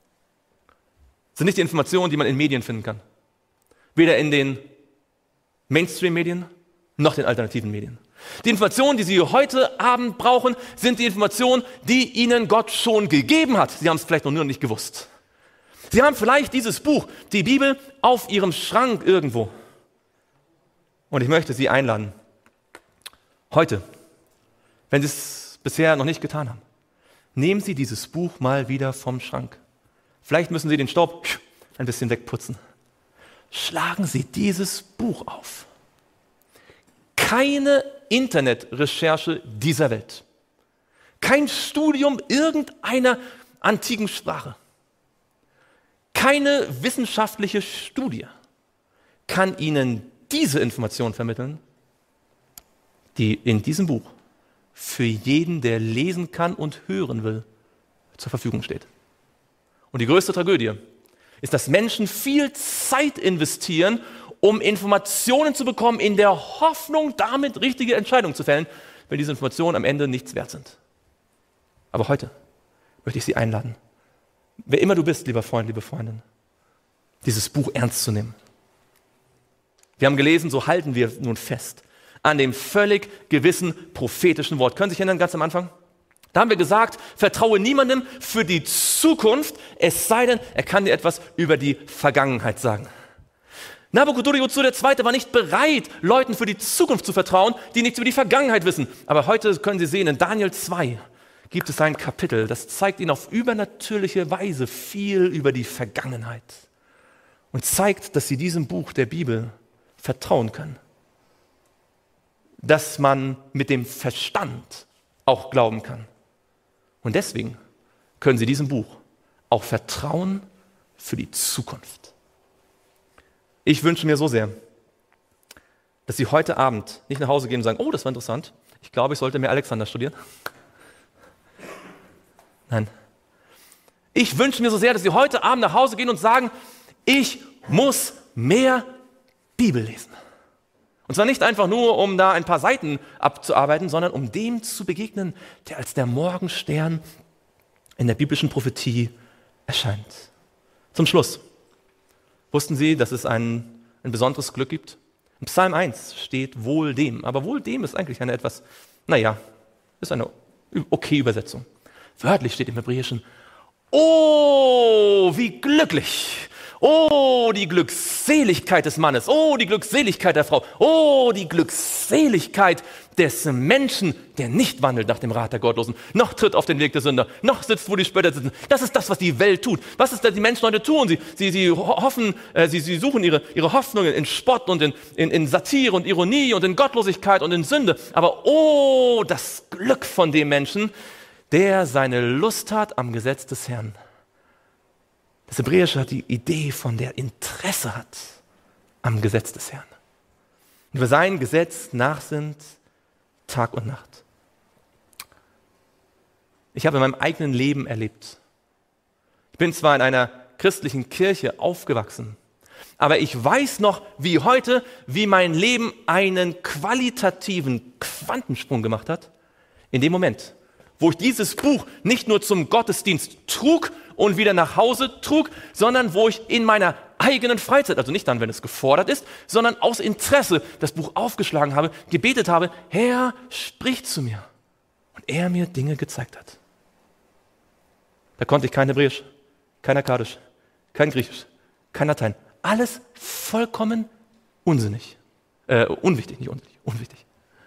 sind nicht die Informationen, die man in Medien finden kann. Weder in den Mainstream-Medien noch den alternativen Medien. Die Informationen, die Sie heute Abend brauchen, sind die Informationen, die Ihnen Gott schon gegeben hat. Sie haben es vielleicht noch nur nicht gewusst. Sie haben vielleicht dieses Buch, die Bibel, auf Ihrem Schrank irgendwo. Und ich möchte Sie einladen, heute, wenn Sie es bisher noch nicht getan haben, nehmen Sie dieses Buch mal wieder vom Schrank. Vielleicht müssen Sie den Staub ein bisschen wegputzen. Schlagen Sie dieses Buch auf. Keine Internetrecherche dieser Welt. Kein Studium irgendeiner antiken Sprache. Keine wissenschaftliche Studie kann Ihnen diese Information vermitteln, die in diesem Buch für jeden, der lesen kann und hören will, zur Verfügung steht. Und die größte Tragödie ist, dass Menschen viel Zeit investieren, um Informationen zu bekommen, in der Hoffnung, damit richtige Entscheidungen zu fällen, wenn diese Informationen am Ende nichts wert sind. Aber heute möchte ich Sie einladen, wer immer du bist, lieber Freund, liebe Freundin, dieses Buch ernst zu nehmen. Wir haben gelesen, so halten wir nun fest an dem völlig gewissen prophetischen Wort. Können Sie sich erinnern, ganz am Anfang? Da haben wir gesagt, vertraue niemandem für die Zukunft, es sei denn, er kann dir etwas über die Vergangenheit sagen. Nabukadnezar der Zweite war nicht bereit, Leuten für die Zukunft zu vertrauen, die nichts über die Vergangenheit wissen. Aber heute können Sie sehen, in Daniel zwei gibt es ein Kapitel, das zeigt Ihnen auf übernatürliche Weise viel über die Vergangenheit und zeigt, dass Sie diesem Buch der Bibel vertrauen können. Dass man mit dem Verstand auch glauben kann. Und deswegen können Sie diesem Buch auch vertrauen für die Zukunft. Ich wünsche mir so sehr, dass Sie heute Abend nicht nach Hause gehen und sagen, oh, das war interessant, ich glaube, ich sollte mehr Alexander studieren. Nein. Ich wünsche mir so sehr, dass Sie heute Abend nach Hause gehen und sagen, ich muss mehr Bibel lesen. Und zwar nicht einfach nur, um da ein paar Seiten abzuarbeiten, sondern um dem zu begegnen, der als der Morgenstern in der biblischen Prophetie erscheint. Zum Schluss. Wussten Sie, dass es ein, ein besonderes Glück gibt? Im Psalm eins steht wohl dem. Aber wohl dem ist eigentlich eine etwas, naja, ist eine okay Übersetzung. Wörtlich steht im Hebräischen, oh, wie glücklich Oh, die Glückseligkeit des Mannes. Oh, die Glückseligkeit der Frau. Oh, die Glückseligkeit des Menschen, der nicht wandelt nach dem Rat der Gottlosen, noch tritt auf den Weg der Sünder, noch sitzt, wo die Spötter sitzen. Das ist das, was die Welt tut. Was ist das, die Menschen heute tun? Sie, sie, sie hoffen, äh, sie, sie suchen ihre, ihre Hoffnungen in Spott und in, in, in Satire und Ironie und in Gottlosigkeit und in Sünde. Aber oh, das Glück von dem Menschen, der seine Lust hat am Gesetz des Herrn. Das Hebräische hat die Idee von der Interesse hat am Gesetz des Herrn. Und für sein Gesetz nachsinnt Tag und Nacht. Ich habe in meinem eigenen Leben erlebt. Ich bin zwar in einer christlichen Kirche aufgewachsen, aber ich weiß noch wie heute, wie mein Leben einen qualitativen Quantensprung gemacht hat. In dem Moment, wo ich dieses Buch nicht nur zum Gottesdienst trug und wieder nach Hause trug, sondern wo ich in meiner eigenen Freizeit, also nicht dann, wenn es gefordert ist, sondern aus Interesse das Buch aufgeschlagen habe, gebetet habe, Herr, sprich zu mir. Und er mir Dinge gezeigt hat. Da konnte ich kein Hebräisch, kein Akkadisch, kein Griechisch, kein Latein. Alles vollkommen unsinnig. Äh, unwichtig, nicht unsinnig, unwichtig.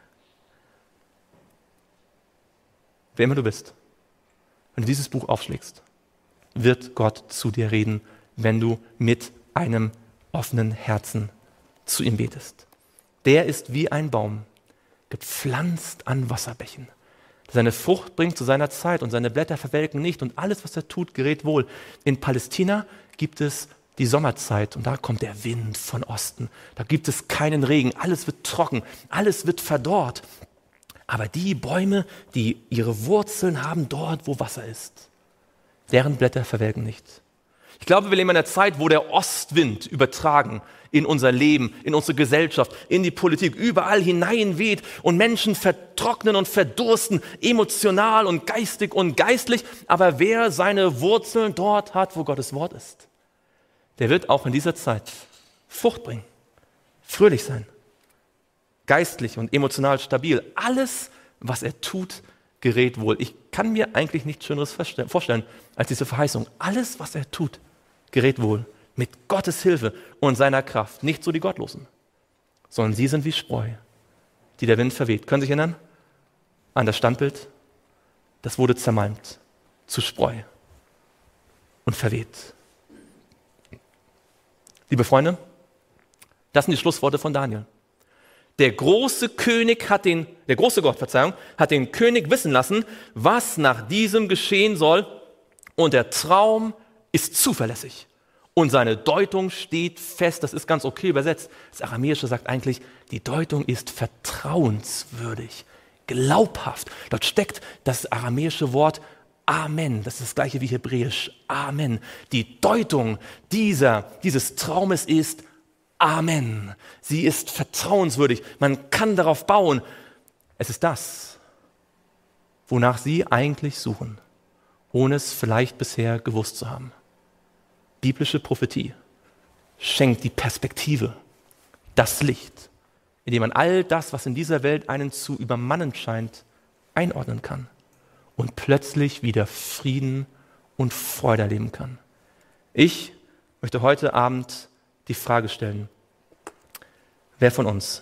Wer immer du bist, wenn du dieses Buch aufschlägst, wird Gott zu dir reden, wenn du mit einem offenen Herzen zu ihm betest. Der ist wie ein Baum, gepflanzt an Wasserbächen, der seine Frucht bringt zu seiner Zeit und seine Blätter verwelken nicht und alles, was er tut, gerät wohl. In Palästina gibt es die Sommerzeit und da kommt der Wind von Osten. Da gibt es keinen Regen, alles wird trocken, alles wird verdorrt. Aber die Bäume, die ihre Wurzeln haben dort, wo Wasser ist, deren Blätter verwelken nicht. Ich glaube, wir leben in einer Zeit, wo der Ostwind übertragen in unser Leben, in unsere Gesellschaft, in die Politik, überall hineinweht und Menschen vertrocknen und verdursten, emotional und geistig und geistlich. Aber wer seine Wurzeln dort hat, wo Gottes Wort ist, der wird auch in dieser Zeit Frucht bringen, fröhlich sein, geistlich und emotional stabil. Alles, was er tut, gerät wohl. Ich kann mir eigentlich nichts Schöneres vorstellen als diese Verheißung. Alles, was er tut, gerät wohl. Mit Gottes Hilfe und seiner Kraft. Nicht so die Gottlosen, sondern sie sind wie Spreu, die der Wind verweht. Können Sie sich erinnern an das Standbild? Das wurde zermalmt zu Spreu und verweht. Liebe Freunde, das sind die Schlussworte von Daniel. Der große König hat den, der große Gott, Verzeihung, hat den König wissen lassen, was nach diesem geschehen soll. Und der Traum ist zuverlässig. Und seine Deutung steht fest. Das ist ganz okay übersetzt. Das Aramäische sagt eigentlich, die Deutung ist vertrauenswürdig, glaubhaft. Dort steckt das aramäische Wort Amen. Das ist das gleiche wie Hebräisch. Amen. Die Deutung dieser, dieses Traumes ist Amen. Sie ist vertrauenswürdig. Man kann darauf bauen. Es ist das, wonach Sie eigentlich suchen, ohne es vielleicht bisher gewusst zu haben. Biblische Prophetie schenkt die Perspektive, das Licht, in dem man all das, was in dieser Welt einen zu übermannen scheint, einordnen kann und plötzlich wieder Frieden und Freude erleben kann. Ich möchte heute Abend die Frage stellen, wer von uns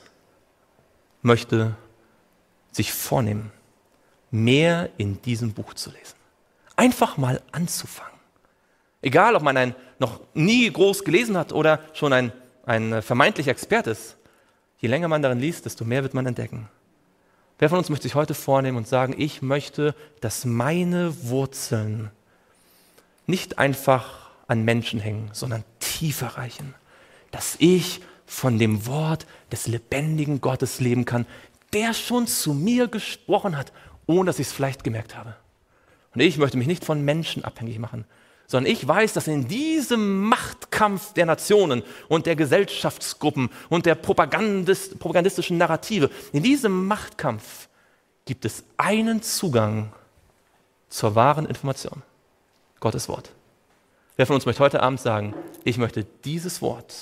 möchte sich vornehmen, mehr in diesem Buch zu lesen? Einfach mal anzufangen. Egal, ob man ein noch nie groß gelesen hat oder schon ein, ein vermeintlicher Experte ist, je länger man darin liest, desto mehr wird man entdecken. Wer von uns möchte sich heute vornehmen und sagen, ich möchte, dass meine Wurzeln nicht einfach an Menschen hängen, sondern tiefer reichen, dass ich von dem Wort des lebendigen Gottes leben kann, der schon zu mir gesprochen hat, ohne dass ich es vielleicht gemerkt habe. Und ich möchte mich nicht von Menschen abhängig machen, sondern ich weiß, dass in diesem Machtkampf der Nationen und der Gesellschaftsgruppen und der Propagandist, propagandistischen Narrative, in diesem Machtkampf gibt es einen Zugang zur wahren Information, Gottes Wort. Wer von uns möchte heute Abend sagen, ich möchte dieses Wort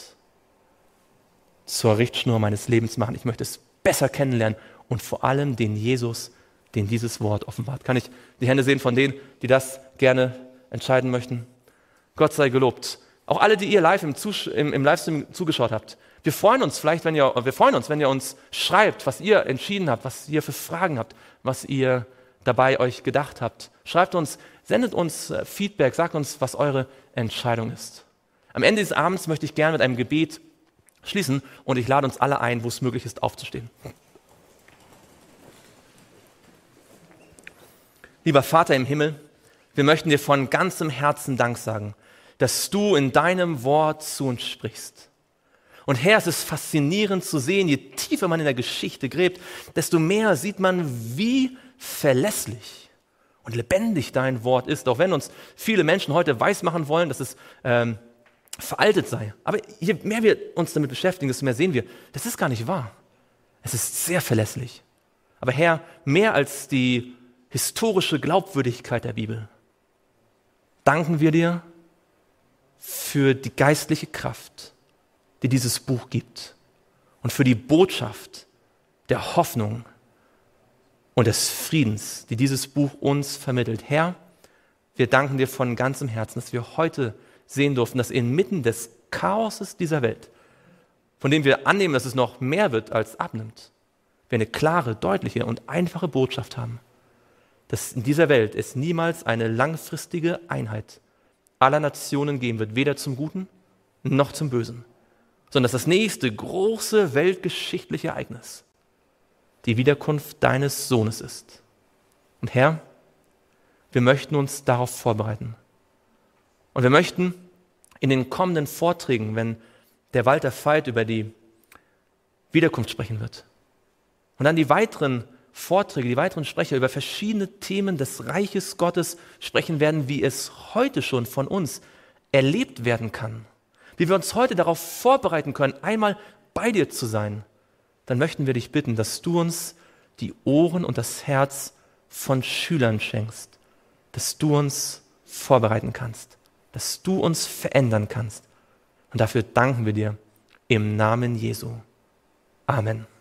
zur Richtschnur meines Lebens machen, ich möchte es besser kennenlernen und vor allem den Jesus, den dieses Wort offenbart. Kann ich die Hände sehen von denen, die das gerne entscheiden möchten? Gott sei gelobt, Auch alle, die ihr live im, Zus- im, im Livestream zugeschaut habt. Wir freuen uns vielleicht, wenn ihr, wir freuen uns, wenn ihr uns schreibt, was ihr entschieden habt, was ihr für Fragen habt, was ihr dabei euch gedacht habt. Schreibt uns, sendet uns Feedback, sagt uns, was eure Entscheidung ist. Am Ende des Abends möchte ich gerne mit einem Gebet schließen und ich lade uns alle ein, wo es möglich ist, aufzustehen. Lieber Vater im Himmel, wir möchten dir von ganzem Herzen Dank sagen, dass du in deinem Wort zu uns sprichst. Und Herr, es ist faszinierend zu sehen, je tiefer man in der Geschichte gräbt, desto mehr sieht man, wie verlässlich und lebendig dein Wort ist. Auch wenn uns viele Menschen heute weismachen wollen, dass es ähm, veraltet sei. Aber je mehr wir uns damit beschäftigen, desto mehr sehen wir, das ist gar nicht wahr. Es ist sehr verlässlich. Aber Herr, mehr als die historische Glaubwürdigkeit der Bibel, danken wir dir für die geistliche Kraft, die dieses Buch gibt und für die Botschaft der Hoffnung und des Friedens, die dieses Buch uns vermittelt. Herr, wir danken dir von ganzem Herzen, dass wir heute sehen durften, dass inmitten des Chaoses dieser Welt, von dem wir annehmen, dass es noch mehr wird als abnimmt, wir eine klare, deutliche und einfache Botschaft haben, dass in dieser Welt es niemals eine langfristige Einheit aller Nationen geben wird, weder zum Guten noch zum Bösen, sondern dass das nächste große weltgeschichtliche Ereignis die Wiederkunft deines Sohnes ist. Und Herr, wir möchten uns darauf vorbereiten. Und wir möchten in den kommenden Vorträgen, wenn der Walter Veit über die Wiederkunft sprechen wird, und dann die weiteren Vorträge, die weiteren Sprecher über verschiedene Themen des Reiches Gottes sprechen werden, wie es heute schon von uns erlebt werden kann, wie wir uns heute darauf vorbereiten können, einmal bei dir zu sein, dann möchten wir dich bitten, dass du uns die Ohren und das Herz von Schülern schenkst, dass du uns vorbereiten kannst, dass du uns verändern kannst. Und dafür danken wir dir im Namen Jesu. Amen.